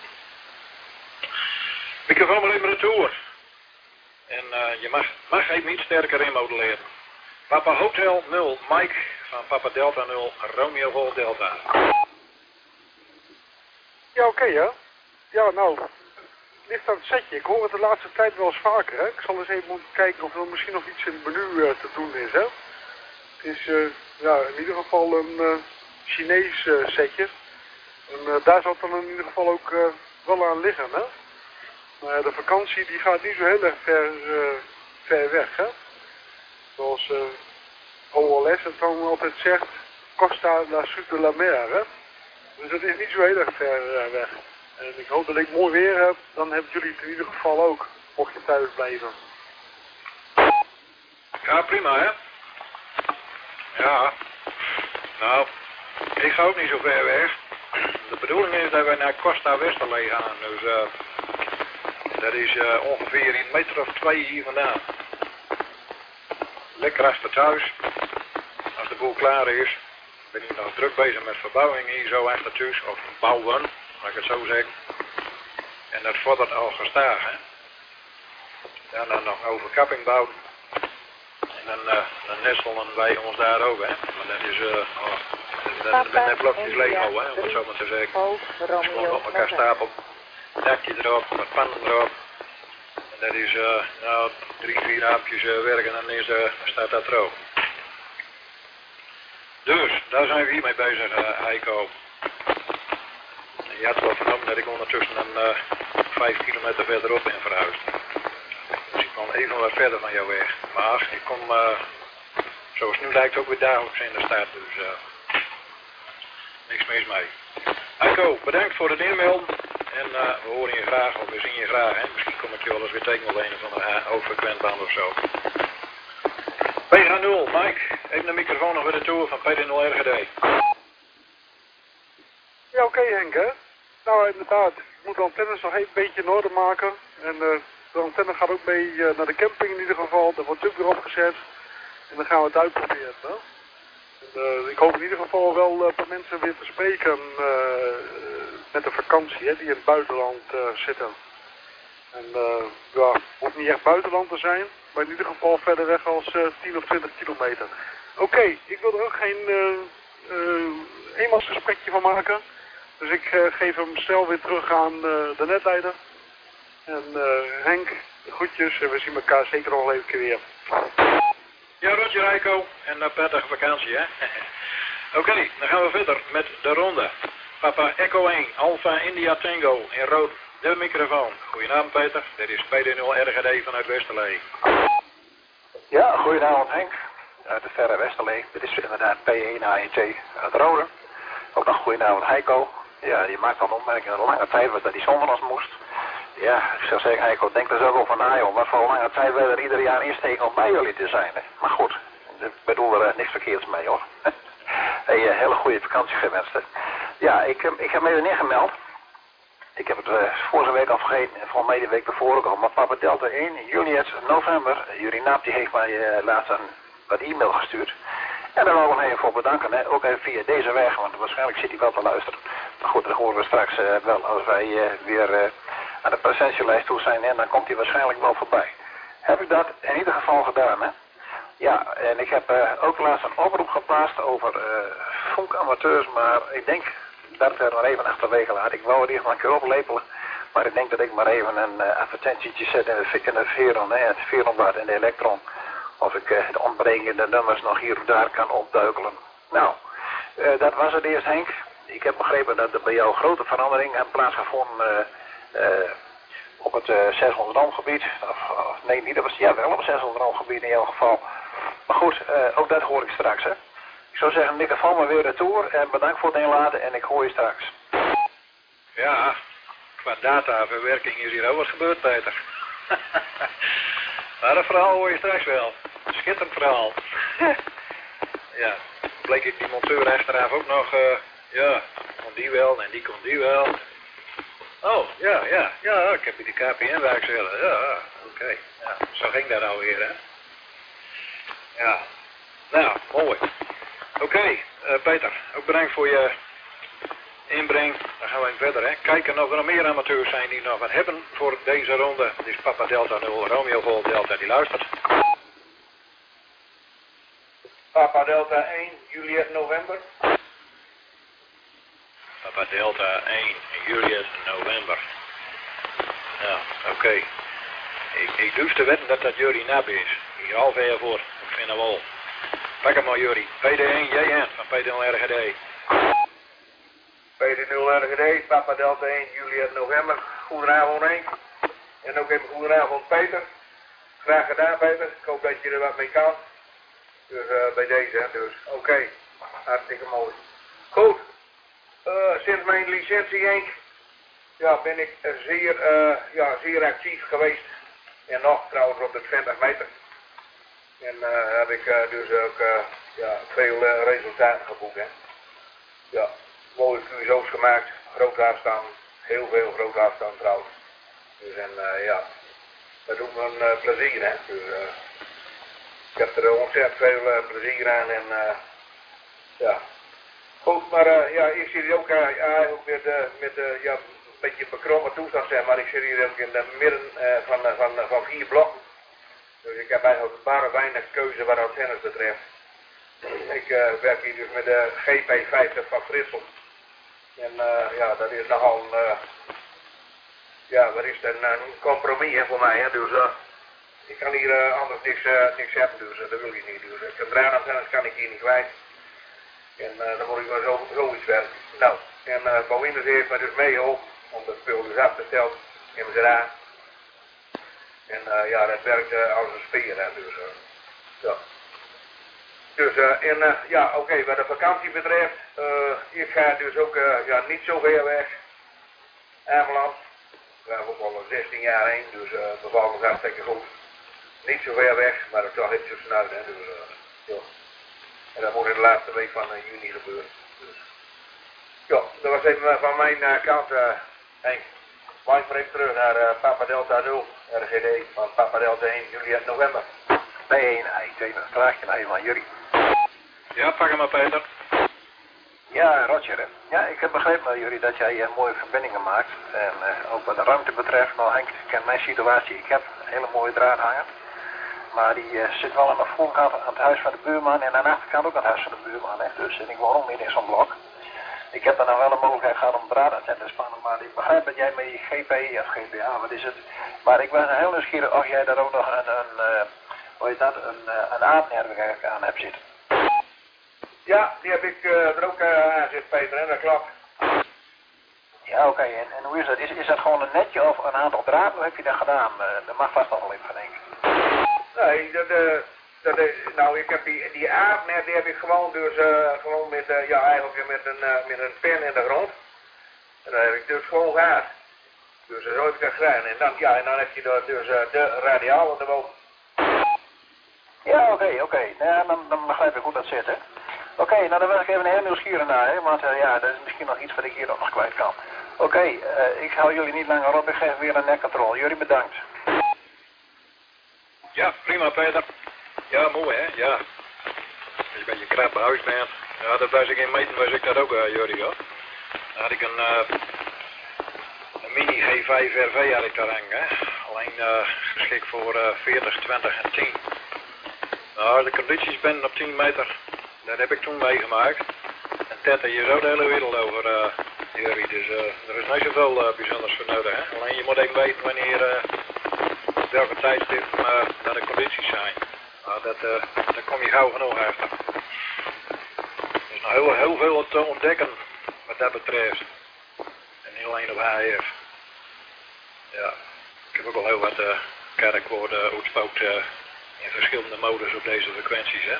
Microfoon maar even retour. En je mag even iets sterker inmoduleren. Papa Hotel 0 Mike van Papa Delta 0 Romeo Vol Delta. Ja, oké, hè? Ja, nou, het ligt aan het setje. Ik hoor het de laatste tijd wel eens vaker, hè? Ik zal eens even moeten kijken of er misschien nog iets in het menu te doen is, hè? Het is in ieder geval een Chinees setje. En daar zal het dan in ieder geval ook wel aan liggen, hè? Maar de vakantie die gaat niet zo heel erg ver weg, hè? Zoals OLS het dan altijd zegt, Costa la Sud de la Mer, hè? Dus het is niet zo heel erg ver weg. En ik hoop dat ik mooi weer heb, dan hebben jullie het in ieder geval ook, mocht je thuis blijven. Ja, prima, hè? Ja. Nou, ik ga ook niet zo ver weg. De bedoeling is dat wij naar Costa Westerlee gaan, dus dat is ongeveer een meter of 2 hier vandaan. Lekker achter thuis. Als de boel klaar is, ben ik nog druk bezig met verbouwing hier zo achter thuis, of bouwen, laat ik het zo zeggen. En dat vordert al gestaag, hè. Ja, dan nog overkapping bouwen. En dan nestelen wij ons daar ook, hè. Maar dat is, dat ben net blokjes Lego, hè, om het zo maar te zeggen. Dus gewoon op elkaar stapel. Dakje erop, wat pannen erop. En dat is, 3-4 hapjes werken en dan staat dat droog. Dus, daar zijn we hier mee bezig, Heiko. En je had wel vernomen dat ik ondertussen 5 kilometer verderop ben verhuisd. Dus ik kom even wat verder van jou weg. Maar ik kom, zoals nu lijkt ook weer dagelijks in de stad, dus niks mis mee. Heiko, bedankt voor het inmelden. En we horen je graag, of we zien je graag, hè. Misschien kom ik je wel eens weer tegen op een van de hoogfrequentband of zo. PH0, Mike, even de microfoon nog weer de toer van PD0RGD. Ja, oké, Henk, hè? Nou, inderdaad. Ik moet de antennes nog een beetje in orde maken. En de antenne gaat ook mee naar de camping in ieder geval. Dat wordt ook weer opgezet. En dan gaan we het uitproberen, hè? En, ik hoop in ieder geval wel dat mensen weer te spreken met de vakantie, hè, die in het buitenland zitten. En hoeft niet echt buitenland te zijn, maar in ieder geval verder weg als 10 of 20 kilometer. Oké, ik wil er ook geen eenmansgesprekje van maken. Dus ik geef hem snel weer terug aan de netleider. En Henk, groetjes en we zien elkaar zeker nog wel even weer. Ja, Roger Heiko. En prettige vakantie, hè. Oké, dan gaan we verder met de ronde. Papa Echo 1, Alpha India Tango in rood. De microfoon. Goedenavond Peter, dit is PD0RGD vanuit Westerlee. Ja, goedenavond Henk. uit het verre Westerlee. Dit is inderdaad P1 AET uit Rode. Ook nog goedenavond Heiko. Ja, die maakt dan opmerkingen dat lange tijd was dat hij zonder ons moest. Ja, ik zou zeggen Heiko, denk er zo over na joh. Wat voor lange tijd wij er ieder jaar insteken om bij jullie te zijn. Hè? Maar goed, ik bedoel er niks verkeerds mee hoor. Hey, hele goede vakantie gewenst. Hè? Ja, ik heb me even ingemeld. Ik heb het vorige week al vergeten en volgens mij de week ervoor ook al. Maar Papa Delta 1, Juliet, november. Jullie naam die heeft mij laatst wat e-mail gestuurd. En daar wil ik hem even voor bedanken. Hè. Ook even via deze weg, want waarschijnlijk zit hij wel te luisteren. Maar goed, dat horen we straks wel als wij weer aan de presentielijst toe zijn. En dan komt hij waarschijnlijk wel voorbij. Heb ik dat in ieder geval gedaan, hè? Ja, en ik heb ook laatst een oproep geplaatst over funkamateurs, maar ik denk dat ik er maar even achterwege laat. Ik wou het eerst maar een keer oplepelen, maar ik denk dat ik maar even een advertentietje zet in de Veron, het Veronblad en de Elektron. Of ik de ontbrekende nummers nog hier of daar kan opduikelen. Nou, dat was het eerst Henk. Ik heb begrepen dat er bij jou grote veranderingen hebben plaatsgevonden op het 600 ohm gebied. Nee, niet, dat was ja wel op het 600 ohm gebied in jouw geval. Maar goed, ook dat hoor ik straks hè. Ik zou zeggen, ik val me weer retour en bedankt voor het inladen en ik hoor je straks. Ja, qua dataverwerking is hier ook wat gebeurd, Peter. Maar dat verhaal hoor je straks wel. Schitterend verhaal. Ja, bleek ik die monteur achteraf ook nog, ja, kon die wel en die kon die wel. Oh, ja, ik heb hier de KPN-werkcellen. Ja, oké. Ja, zo ging dat alweer, hè. Ja, nou, mooi. Oké, Peter, ook bedankt voor je inbreng. Dan gaan we even verder, hè. Kijken of er nog meer amateurs zijn die nog wat hebben voor deze ronde. Dit is Papa Delta 0, Romeo Vol Delta, die luistert. Papa Delta 1, Juliet november. Papa Delta 1, Juliet november. Nou, oké. Ik durf te wetten dat dat Jury Nab is. Hier half even voor, ik vind hem wel. Pak hem maar Jury. PD1 JN van PD0 RGD. PD0 RGD, Papa Delta 1, Juliet november. Goedenavond Henk. En ook even goedenavond Peter. Graag gedaan Peter. Ik hoop dat je er wat mee kan. Dus bij deze, hè. Dus oké. Hartstikke mooi. Goed. Sinds mijn licentie Henk, ja, ben ik zeer actief geweest. En nog trouwens op de 20 meter. En heb ik dus ook veel resultaten geboekt. Hè. Ja, mooie QSO's gemaakt, grote afstand, heel veel grote afstand trouwens. Dus dat doet me een plezier hè. Dus, ik heb er ontzettend veel plezier aan en ja. Goed, maar ik zit hier ook eigenlijk met een beetje bekromme toestand zeg maar. Ik zit hier ook in het midden van 4 blokken. Dus ik heb eigenlijk maar weinig keuze wat dat tennis betreft. Ik werk hier dus met de GP50 van Fritsel. En dat is nogal een compromis hè, voor mij. Hè. Dus ik kan hier anders niks hebben, dus dat wil je niet. Dus ik kan tennis kan ik hier niet kwijt. En dan moet ik maar zoiets werken. Nou, en Bouwinders heeft me dus meegeholpen om dat spul dus afgesteld in mijn raad. En dat werkt als een speer, hè, dus ja. Dus oké, wat de vakantie betreft, ik ga dus ook niet zo ver weg. Ameland, ik ben ook al 16 jaar heen, dus bevalt me hartstikke goed. Niet zo ver weg, maar het toch iets tussenuit, hè, dus ja. En dat moet in de laatste week van juni gebeuren. Dus. Ja, dat was even van mijn kant, Henk. Wij brengen terug naar Papa Delta 0, RGD van Papa Delta 1, Juliet november. B1, I2, een vraagje naar van jullie. Ja, pak hem maar Peter. Ja, Roger. Ja, ik heb begrepen jullie dat jij mooie verbindingen maakt. En ook wat de ruimte betreft, nou Henk, ik ken mijn situatie. Ik heb een hele mooie draadhanger. Maar die zit wel aan de voorkant aan het huis van de buurman en aan de achterkant ook aan het huis van de buurman. Hè. Dus ik woon ook midden in zo'n blok. Ik heb dan nou wel een mogelijkheid gehad om draad aan te spannen, maar ik begrijp dat jij met je GP of GPA, wat is het? Maar ik ben heel nieuwsgierig of jij daar ook nog een aardnetwerk aan hebt zitten. Ja, die heb ik er ook aan zitten, Peter, hè, dat klopt. Ja, oké. En hoe is dat? Is dat gewoon een netje of een aantal draden? Hoe heb je dat gedaan? Dat mag vast nog wel even van denken. Nee, de Nou, ik heb die aardnet, die heb ik gewoon dus gewoon met, ja eigenlijk met een pen in de grond. En dan heb ik dus gewoon gehad. Dus zo heb ik dat gedaan. En dan, ja, en dan heb je dus de radialen erboven. Ja, oké. Ja, dan begrijp ik hoe dat zit, hè. Oké, nou dan ben ik even heel nieuwsgierig naar, hè. Want ja, dat is misschien nog iets wat ik hier ook nog kwijt kan. Oké, ik hou jullie niet langer op. Ik geef weer een nekcontrole. Jullie bedankt. Ja, prima Peter. Ja, mooi hè, ja. Als je een beetje krap huis bent. Ja, dat was ik in Meten, was ik dat ook, Jurrie, hoor. Dan had ik een mini G5 RV had ik daar hangen, hè. Alleen geschikt voor 40, 20 en 10. Nou, als de condities ben op 10 meter, dat heb ik toen meegemaakt. En tetter je zo de hele wereld over, Jurrie. Dus er is niet zoveel bijzonders voor nodig, hè. Alleen je moet even weten wanneer, op welke tijdstip naar de condities zijn. Nou, daar kom je gauw genoeg achter. Er is nog heel veel te ontdekken wat dat betreft. En niet alleen op HF. Ja, ik heb ook al heel wat kerkwoorden uitspookt in verschillende modus op deze frequenties, hè.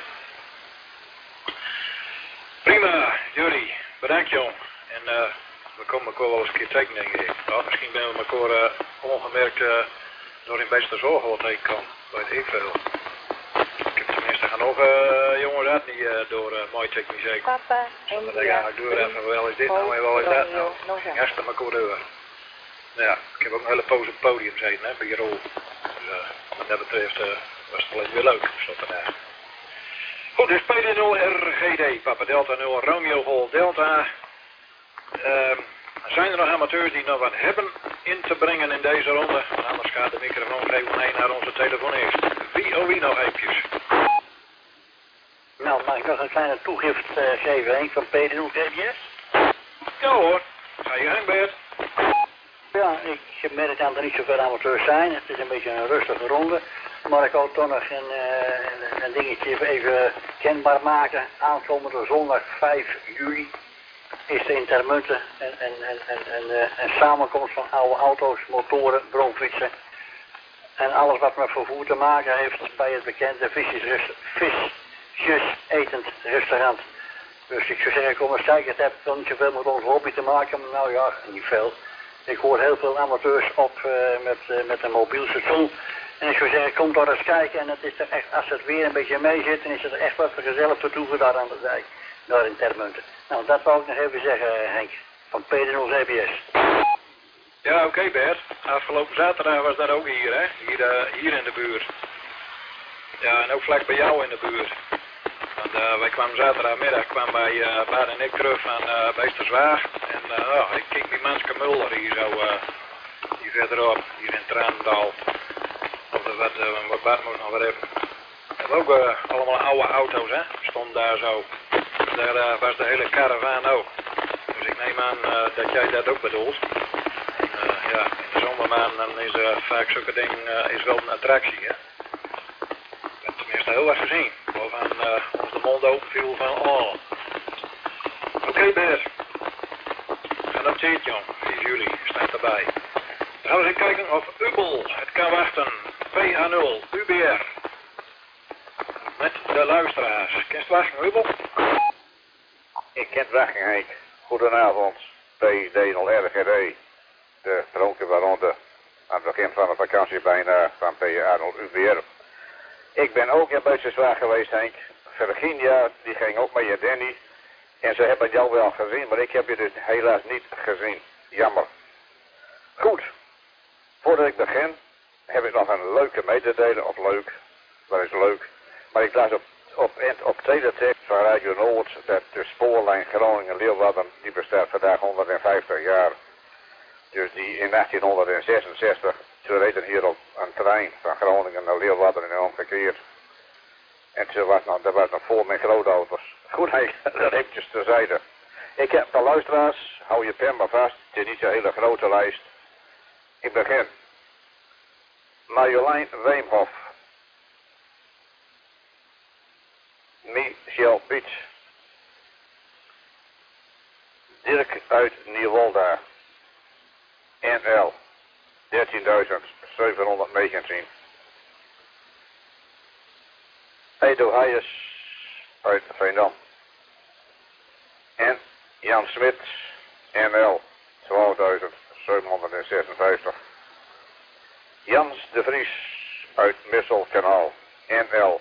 Prima, Jurrie. Bedankt, jong. En we komen elkaar wel eens een keer tekenen, denk ik. Nou, misschien ben we elkaar ongemerkt door in beste zorgen wat heen kan. Weet ik veel. Ik heb tenminste genoeg jongens uit die door mooi technisch zeker. Papa, Ja, ik doe er even wel eens dit, nou en wel eens dat. Nou, ging hartstikke elkaar door. Ja, ik heb ook een hele poos op het podium gezeten, hè, bij Rol. Dus wat dat betreft was het wel eens weer leuk. Goed, dus PD0 RGD, Papa Delta 0 Romeo Vol Delta. Zijn er nog amateurs die nog wat hebben in te brengen in deze ronde? Want anders gaat de microfoon even heen naar onze telefonist. Wie nog eventjes? Nou, mag ik nog een kleine toegift geven, Henk, van PD0 GBS? Ja hoor, ga je gang Bert. Ja, ik merk dat er niet zoveel amateurs zijn. Het is een beetje een rustige ronde. Maar ik wou toch nog een dingetje even kenbaar maken. Aankomende zondag 5 juli is er in Termunten een samenkomst van oude auto's, motoren, bromfietsen. En alles wat met vervoer te maken heeft bij het bekende visjes etend restaurant. Dus ik zou zeggen, kom eens kijken, het heeft wel niet zoveel met ons hobby te maken, maar nou ja, niet veel. Ik hoor heel veel amateurs op met een mobiel station. En ik zou zeggen, kom daar eens kijken en het is er echt, als het weer een beetje mee zit, dan is het er echt wat gezellig te toeven daar aan de dijk, daar in Termunten. Nou, dat wou ik nog even zeggen, Henk, van PD0 CBS. Ja, oké Bert. Afgelopen zaterdag was dat ook hier, hè? Hier in de buurt. Ja, en ook vlak bij jou in de buurt. Want wij kwamen zaterdagmiddag bij Bart en ik terug van Beesterswaag. En ik keek die Manske Mulder hier zo, hier verderop, hier in Tranendal. Of wat Bart moest nog wat hebben. En ook allemaal oude auto's, hè? Stond daar zo. Daar was de hele caravan ook. Dus ik neem aan dat jij dat ook bedoelt. Ja, in de zomermaanden dan is vaak zulke dingen is wel een attractie, hè. Ik heb tenminste heel wat gezien. Waarvan ons de mond open viel van, oh. Oké, Bert. Genoteerd, jong. 4 juli staat erbij. Dan gaan we eens kijken of Ubel het kan wachten. PH0, UBR. Met de luisteraars. Kent het wachten, Ubel? Ik ken het wachten, Henk. Goedenavond. PD0RGD. De dronken ronde aan het begin van de vakantie bijna van PH0 UBR. Ik ben ook een beetje zwaar geweest, Henk. Virginia, die ging ook met je Danny. En ze hebben jou wel gezien, maar ik heb je dus helaas niet gezien. Jammer. Goed. Voordat ik begin, heb ik nog een leuke mededeling. Of leuk. Dat is leuk. Maar ik las op teletext van Radio Noord dat de spoorlijn Groningen-Leeuwarden, die bestaat vandaag 150 jaar. Dus die in 1866, ze reden hier op een trein van Groningen naar Leeuwarden en omgekeerd. En er was nog vol met grootauto's. Goed, dat eventjes terzijde. Ik heb de luisteraars, hou je pen maar vast, het is niet zo'n hele grote lijst. Ik begin. Marjolein Weemhof. Michel Piet. Dirk uit Nieuwolda. NL 13.719. Edo Heijers uit Veendam. En Jan Smit, NL 12.756. Jans de Vries uit Misselkanaal, NL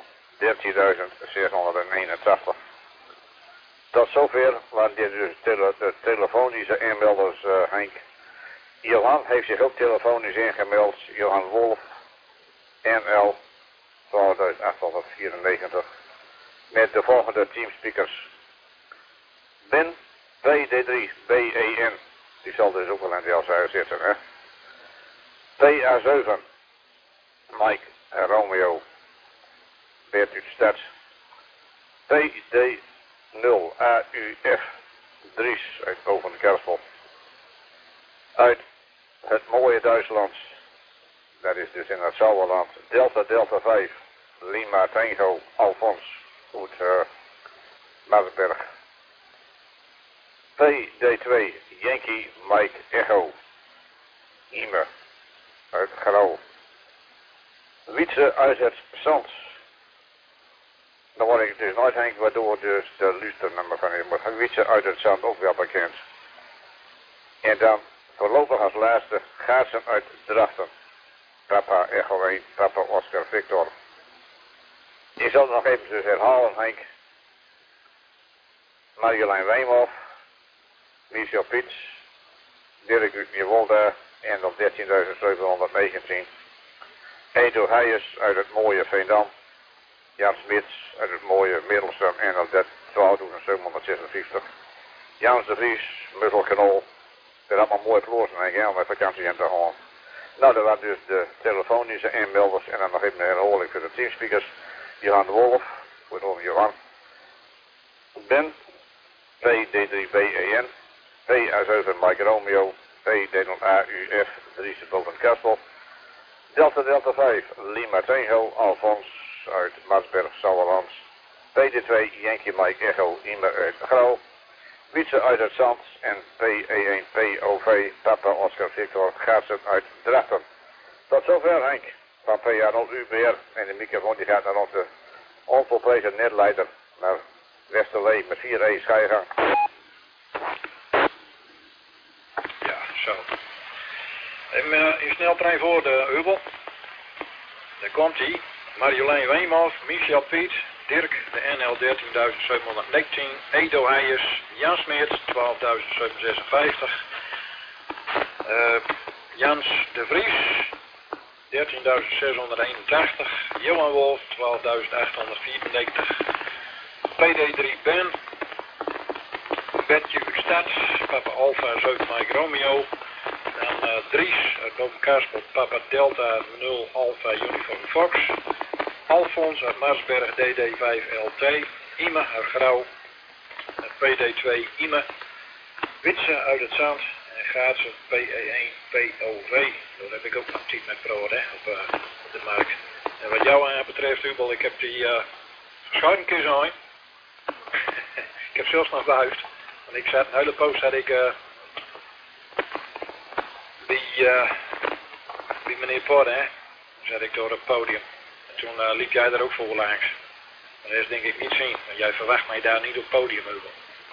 13.681. Tot zover waren dit dus de telefonische inmelders, Henk. Johan heeft zich ook telefonisch ingemeld. Johan Wolf, NL 12.894. Met de volgende teamspeakers. Ben PD3BEN. Die zal dus ook wel in de LCR zitten, hè. PA7. Mike en Romeo. Bert uit Stad. PD0AUF. Dries uit Boven de Kerspel. Uit het mooie Duitsland. Dat is dus in het Sauerland. Delta 5. Lima Tango Alfons. Uit Maasberg. PD2 Yankee Mike Echo. Ime. Uit Grauw. Wietse uit het Zand. Dan word ik dus nooit Henk, waardoor dus de luisternummer van hem wordt. Wietse uit het Zand ook wel bekend. En dan voorlopig als laatste Gaarsen uit Drachten. Papa Echo 1, Papa Oscar Victor. Ik zal het nog even dus herhalen, Henk. Marjolein Weemhoff, Michel Piets, Dirk uit Nieuwolda en op 13.719. Edo Heijers uit het mooie Veendam. Jan Smits uit het mooie Middelstum en op 12.756. Jans de Vries, Musselkanaal. Dat is allemaal mooi plozen en om met vakantie in te gaan. Nou, dat waren dus de telefonische inmelders en dan nog even een herhaling voor de teamspeakers. Johan Wolf, goed Johan. Ben, PD3BEN, PA7 Mike Romeo, PD0AUF, Dries Boven Kastel. Delta 5, Lima Tango, Alfons uit Maasberg, Sauerland. PD2 Yankee Mike Echo, Ime uit Grauw. Wietse uit het Zand en PE1 POV, Papa Oscar Victor, Gaarsen uit Drachten. Tot zover Henk, van PA0 UBR en de microfoon die gaat naar onze onvolprezen netleider naar Westerlee met 4E schijgang. Ja, zo. Even in sneltrein voor de Hubel. Daar komt hij. Marjolein Weemhoff, Michel Piet, Dirk, de NL 13.719, Edo Heijers, Jan Smit, 12.756, Jans de Vries, 13.681, Johan Wolf, 12.894, PD3 Ben, Bertje uit Stad, Papa Alpha 7 Mike Romeo, dan Dries uit Bovenkaarspel, Papa Delta 0 Alpha Uniform Fox, Alfons uit Maasberg DD5LT, Ime uit Grauw, PD2 Ime, Witse uit het Zand en Gaatse PE1 POV. Dat heb ik ook nog tijd met brood hè, op de markt. En wat jou aan betreft Hubel, ik heb die verschillende keer zo. Ik heb zelfs nog behuisd. Want ik zat een hele poos had ik bij meneer Porde, hè, zat ik door het podium. Toen liep jij daar ook voor langs. Maar dat is denk ik niet zien, want jij verwacht mij daar niet op het podium, Hubel.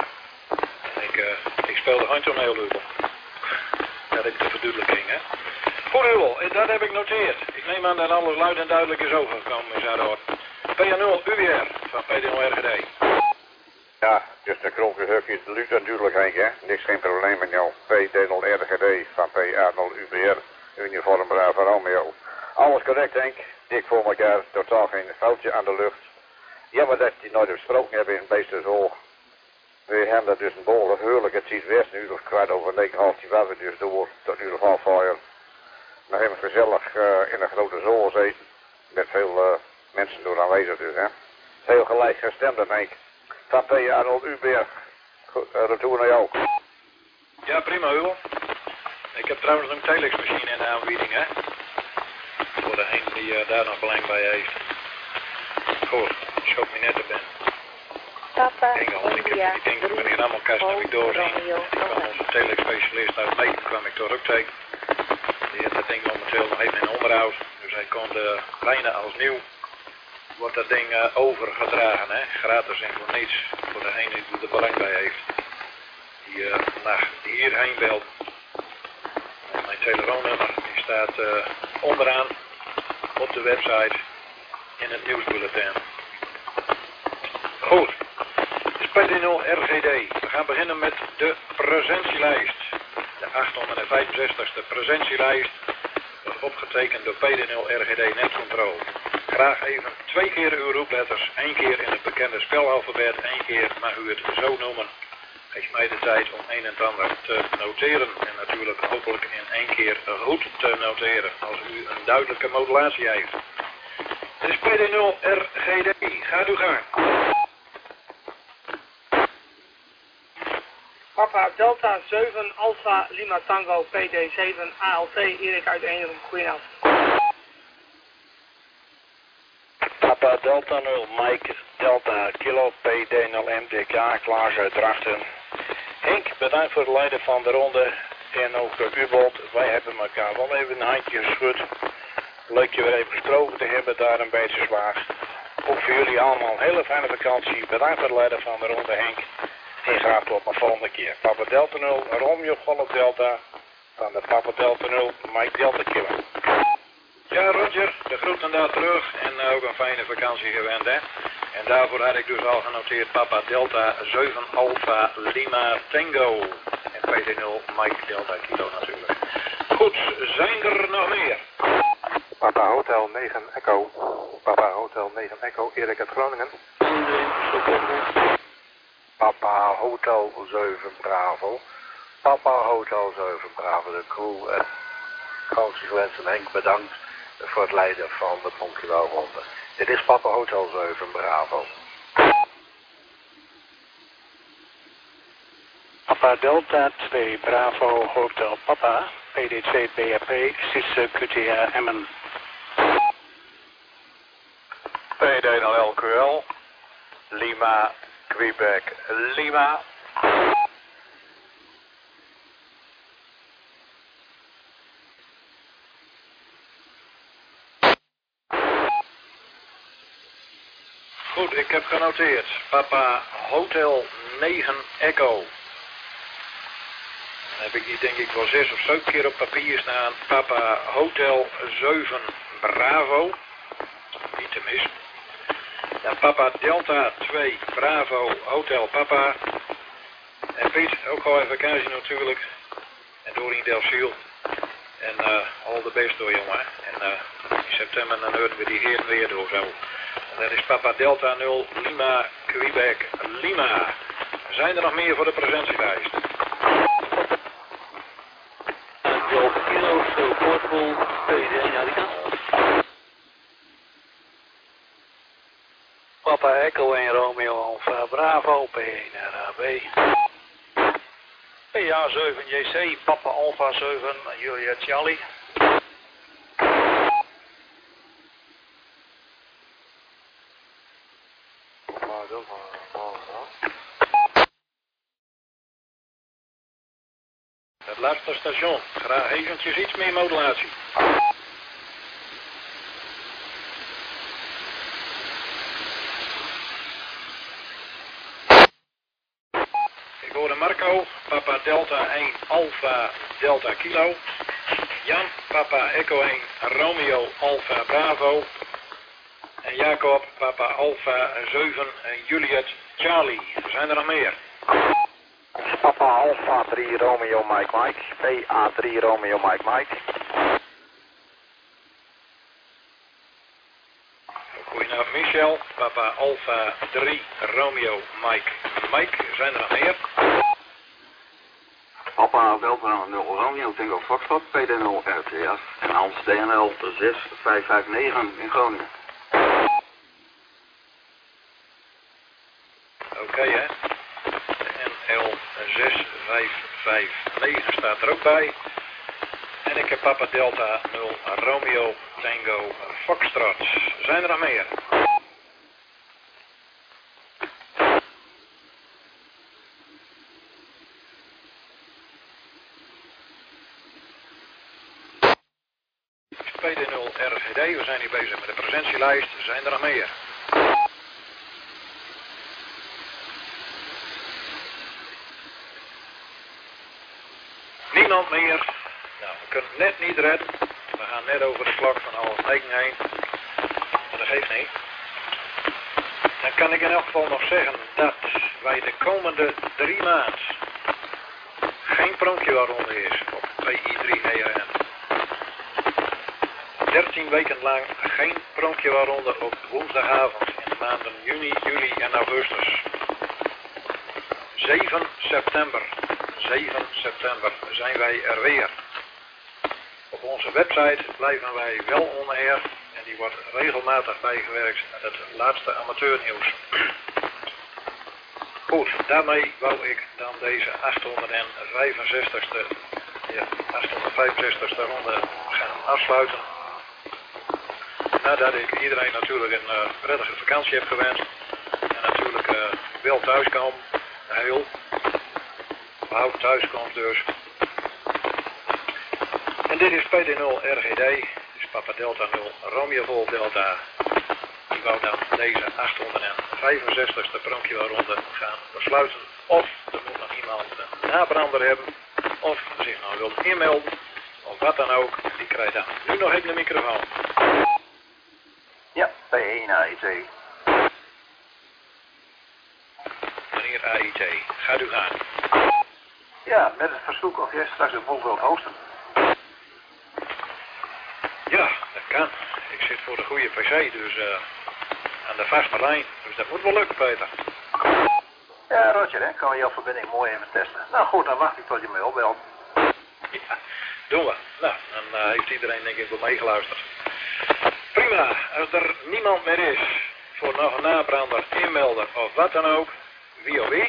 Ik speelde gewoon toneel, Hubel. Dat is de verduidelijking, hè. Goed, Hubel, dat heb ik noteerd. Ik neem aan dat alles luid en duidelijk is overgekomen, is daardoor. PA0 UWR van PD0RGD. Ja, dus de kronkje hukjes, luid en duidelijk, Henk, hè. Niks geen probleem met jou. PD0RGD van PA0 UWR, Uniform Bravo Romeo. Alles correct, Henk. Dik voor elkaar, totaal geen foutje aan de lucht. Jammer dat je nooit besproken hebben in Beestershoog. We hebben dat dus een behoorlijk heerlijke tijd west, nu of 9:15 waren we dus door tot 5:30. Nog even gezellig in een grote zool zitten, met veel mensen door aanwezig dus, hè. Heel gelijk gestemd, Henk. Van PA0 UBR. Retour naar jou. Ja, prima, Hubel. Ik heb trouwens een telexmachine in de aanbieding, hè. Voor degene die daar nog belang bij heeft. Goed, schoot me net op ben. Papa, Ik denk dat meneer Rammelkast heb ik doorzien. Ik kwam onze telexspecialist uit Meten, kwam ik door ook tegen. Die heeft dat ding momenteel nog even in onderhoud. Dus hij kon bijna als nieuw. wordt dat ding overgedragen, hè? Gratis en voor niets. Voor degene die er belang bij heeft. Die hierheen belt. En mijn telefoonnummer die staat onderaan op de website in het nieuwsbulletin. Goed. PD0 RGD. We gaan beginnen met de presentielijst. De 865ste presentielijst. Opgetekend door PD0 RGD Netcontrol. Graag even 2 keer uw roepletters. 1 keer in het bekende spelalfabet. 1 keer mag u het zo noemen. Geef mij de tijd om een en ander te noteren. En natuurlijk hopelijk in 1 keer goed te noteren. Als u een duidelijke modulatie heeft. Het is PD0 RGD. Gaat uw gang. Papa Delta 7 Alpha Lima Tango PD 7 ALT Erik uit Eenrum. Goedenavond. Papa Delta 0 Mike Delta Kilo PD0 MDK Klaas uit Drachten. Henk, bedankt voor het leiden van de ronde. En ook Ubold, wij hebben elkaar wel even een handje geschud. Leuk je weer even gesproken te hebben daar een beetje zwaar. Ook voor jullie allemaal een hele fijne vakantie. Bedankt voor het leiden van de ronde Henk. En graag tot een volgende keer. Papa Delta 0, Romeo Golf Delta. Van de Papa Delta 0, Mike Delta Kilo. Ja, Roger, de groeten daar terug en ook een fijne vakantie gewend, hè. En daarvoor had ik dus al genoteerd Papa Delta 7 Alpha Lima Tango. En PD0 Mike Delta Kilo natuurlijk. Goed, zijn er nog meer? Papa Hotel 9 Echo. Papa Hotel 9 Echo, Erik uit Groningen. Papa Hotel 7 Bravo. Papa Hotel 7 Bravo, de crew en consequentie Henk bedankt voor het leiden van de punctuaalronde. Dit is Papa Hotel 7 Bravo. Papa Delta 2 Bravo Hotel Papa PD2 BHP 6 QTA Emmen. PD0 LQL Lima Quebec Lima. Goed, ik heb genoteerd. Papa Hotel 9 Echo. Dan heb ik die denk ik wel 6 of 7 keer op papier staan. Papa Hotel 7 Bravo. Niet te mis. Dan Papa Delta 2 Bravo Hotel Papa. En Piet, ook al even vakantie natuurlijk. En Doreen Delciel. En al de best door jongen. En in september dan horen we die heren weer door zo. En dat is Papa Delta 0 Lima Quebec Lima. Zijn er nog meer voor de presentielijst? Delta Kilo, Phil Portable, PD naar die kant. Papa Echo 1 Romeo Alpha Bravo, P1 RAB. PA 7 JC, Papa Alpha 7, Julia Charlie. Het laatste station. Graag eventjes iets meer modulatie. Ik hoorde Marco, Papa Delta 1 Alpha Delta Kilo. Jan, Papa Echo 1 Romeo Alpha Bravo. En Jacob, Papa Alpha 7 Juliet Charlie. Zijn er nog meer? Papa Alpha 3 Romeo Mike Mike. PA 3 Romeo Mike Mike. Goedenavond Michel, Papa Alpha 3 Romeo Mike Mike. Zijn er nog meer? Papa Delta 0 Romeo Tango Foxtrot PD0 RTS en Hans DNL 6559 in Groningen. Oké hè. NL 6559 staat er ook bij. En ik heb Papa Delta 0 Romeo Tango Foxtrot. Zijn er nog meer? PD0 RGD. We zijn hier bezig met de presentielijst. Zijn er nog meer? Niemand meer. Nou, we kunnen het net niet redden. We gaan net over de klok van 8:30 heen. Maar dat geeft niet. Dan kan ik in elk geval nog zeggen dat wij de komende 3 maanden geen pronkjewaarronde is op PI3GRN. 13 weken lang geen pronkjewaarronde op woensdagavond in de maanden juni, juli en augustus. 7 september zijn wij er weer. Op onze website blijven wij wel on air en die wordt regelmatig bijgewerkt met het laatste amateurnieuws. Goed, daarmee wou ik dan deze 865ste ronde gaan afsluiten. Nadat ik iedereen natuurlijk een prettige vakantie heb gewenst en natuurlijk wel thuiskomen, heel behoud thuiskomst dus. En dit is PD0 RGD, dus Papa Delta 0 Romeo Vol Delta. Ik wou dan deze 865ste pronkjewaarronde gaan besluiten. Of er moet nog iemand een nabrander hebben, of zich nou wil inmelden, of wat dan ook. Die krijgt dan nu nog even de microfoon. Ja, P1 AIT. Meneer AIT, gaat u gaan. Ja, met het verzoek of jij straks de boel wilt hosten. Ja, dat kan. Ik zit voor de goede PC, dus aan de vaste lijn. Dus dat moet wel lukken, Peter. Ja, Roger, hè. Kan we jouw verbinding mooi even testen. Nou goed, dan wacht ik tot je me opbelt. Ja, doen we. Nou, dan heeft iedereen denk ik wel meegeluisterd. Prima, als er niemand meer is voor nog een nabrander, inmelden of wat dan ook, wie of wie?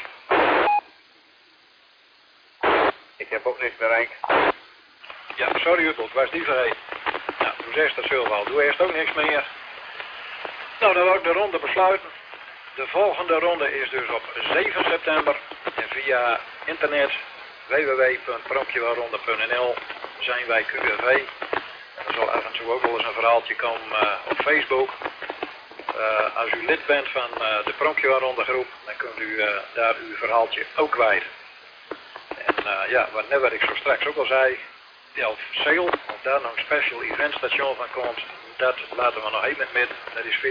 Ik heb ook niks meer, Henk. Ja, sorry Uttel, ik was die vergeten. Nou, doe eerst dat zullen we al. Doe eerst ook niks meer. Nou, dan wil ik de ronde besluiten. De volgende ronde is dus op 7 september. En via internet www.pronkjewaarronde.nl zijn wij QFV. En er zal af en toe ook wel eens een verhaaltje komen op Facebook. Als u lid bent van de Pronkjewaarronde groep, dan kunt u daar uw verhaaltje ook kwijt. En ja, wat ik zo straks ook al zei, Delft Sail, of daar nog een special event station van komt, dat laten we nog even met, dat is 50-50.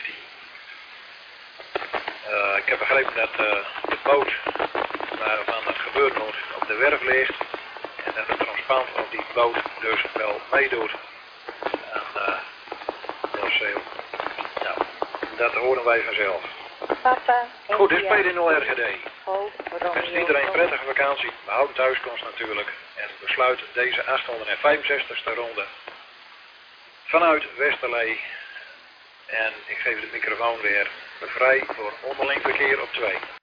Ik heb begrepen dat de boot waarvan het gebeurd moet op de werf ligt en dat het transpant op die boot dus wel meedoet aan Delft Sail. Nou, dat horen wij vanzelf. Papa. Goed, dit is PD0 RGD. Oh, Ik wens iedereen een prettige vakantie, behoud thuiskomst natuurlijk en besluit deze 865ste ronde vanuit Westerlee. En ik geef de microfoon weer vrij voor onderling verkeer op 2.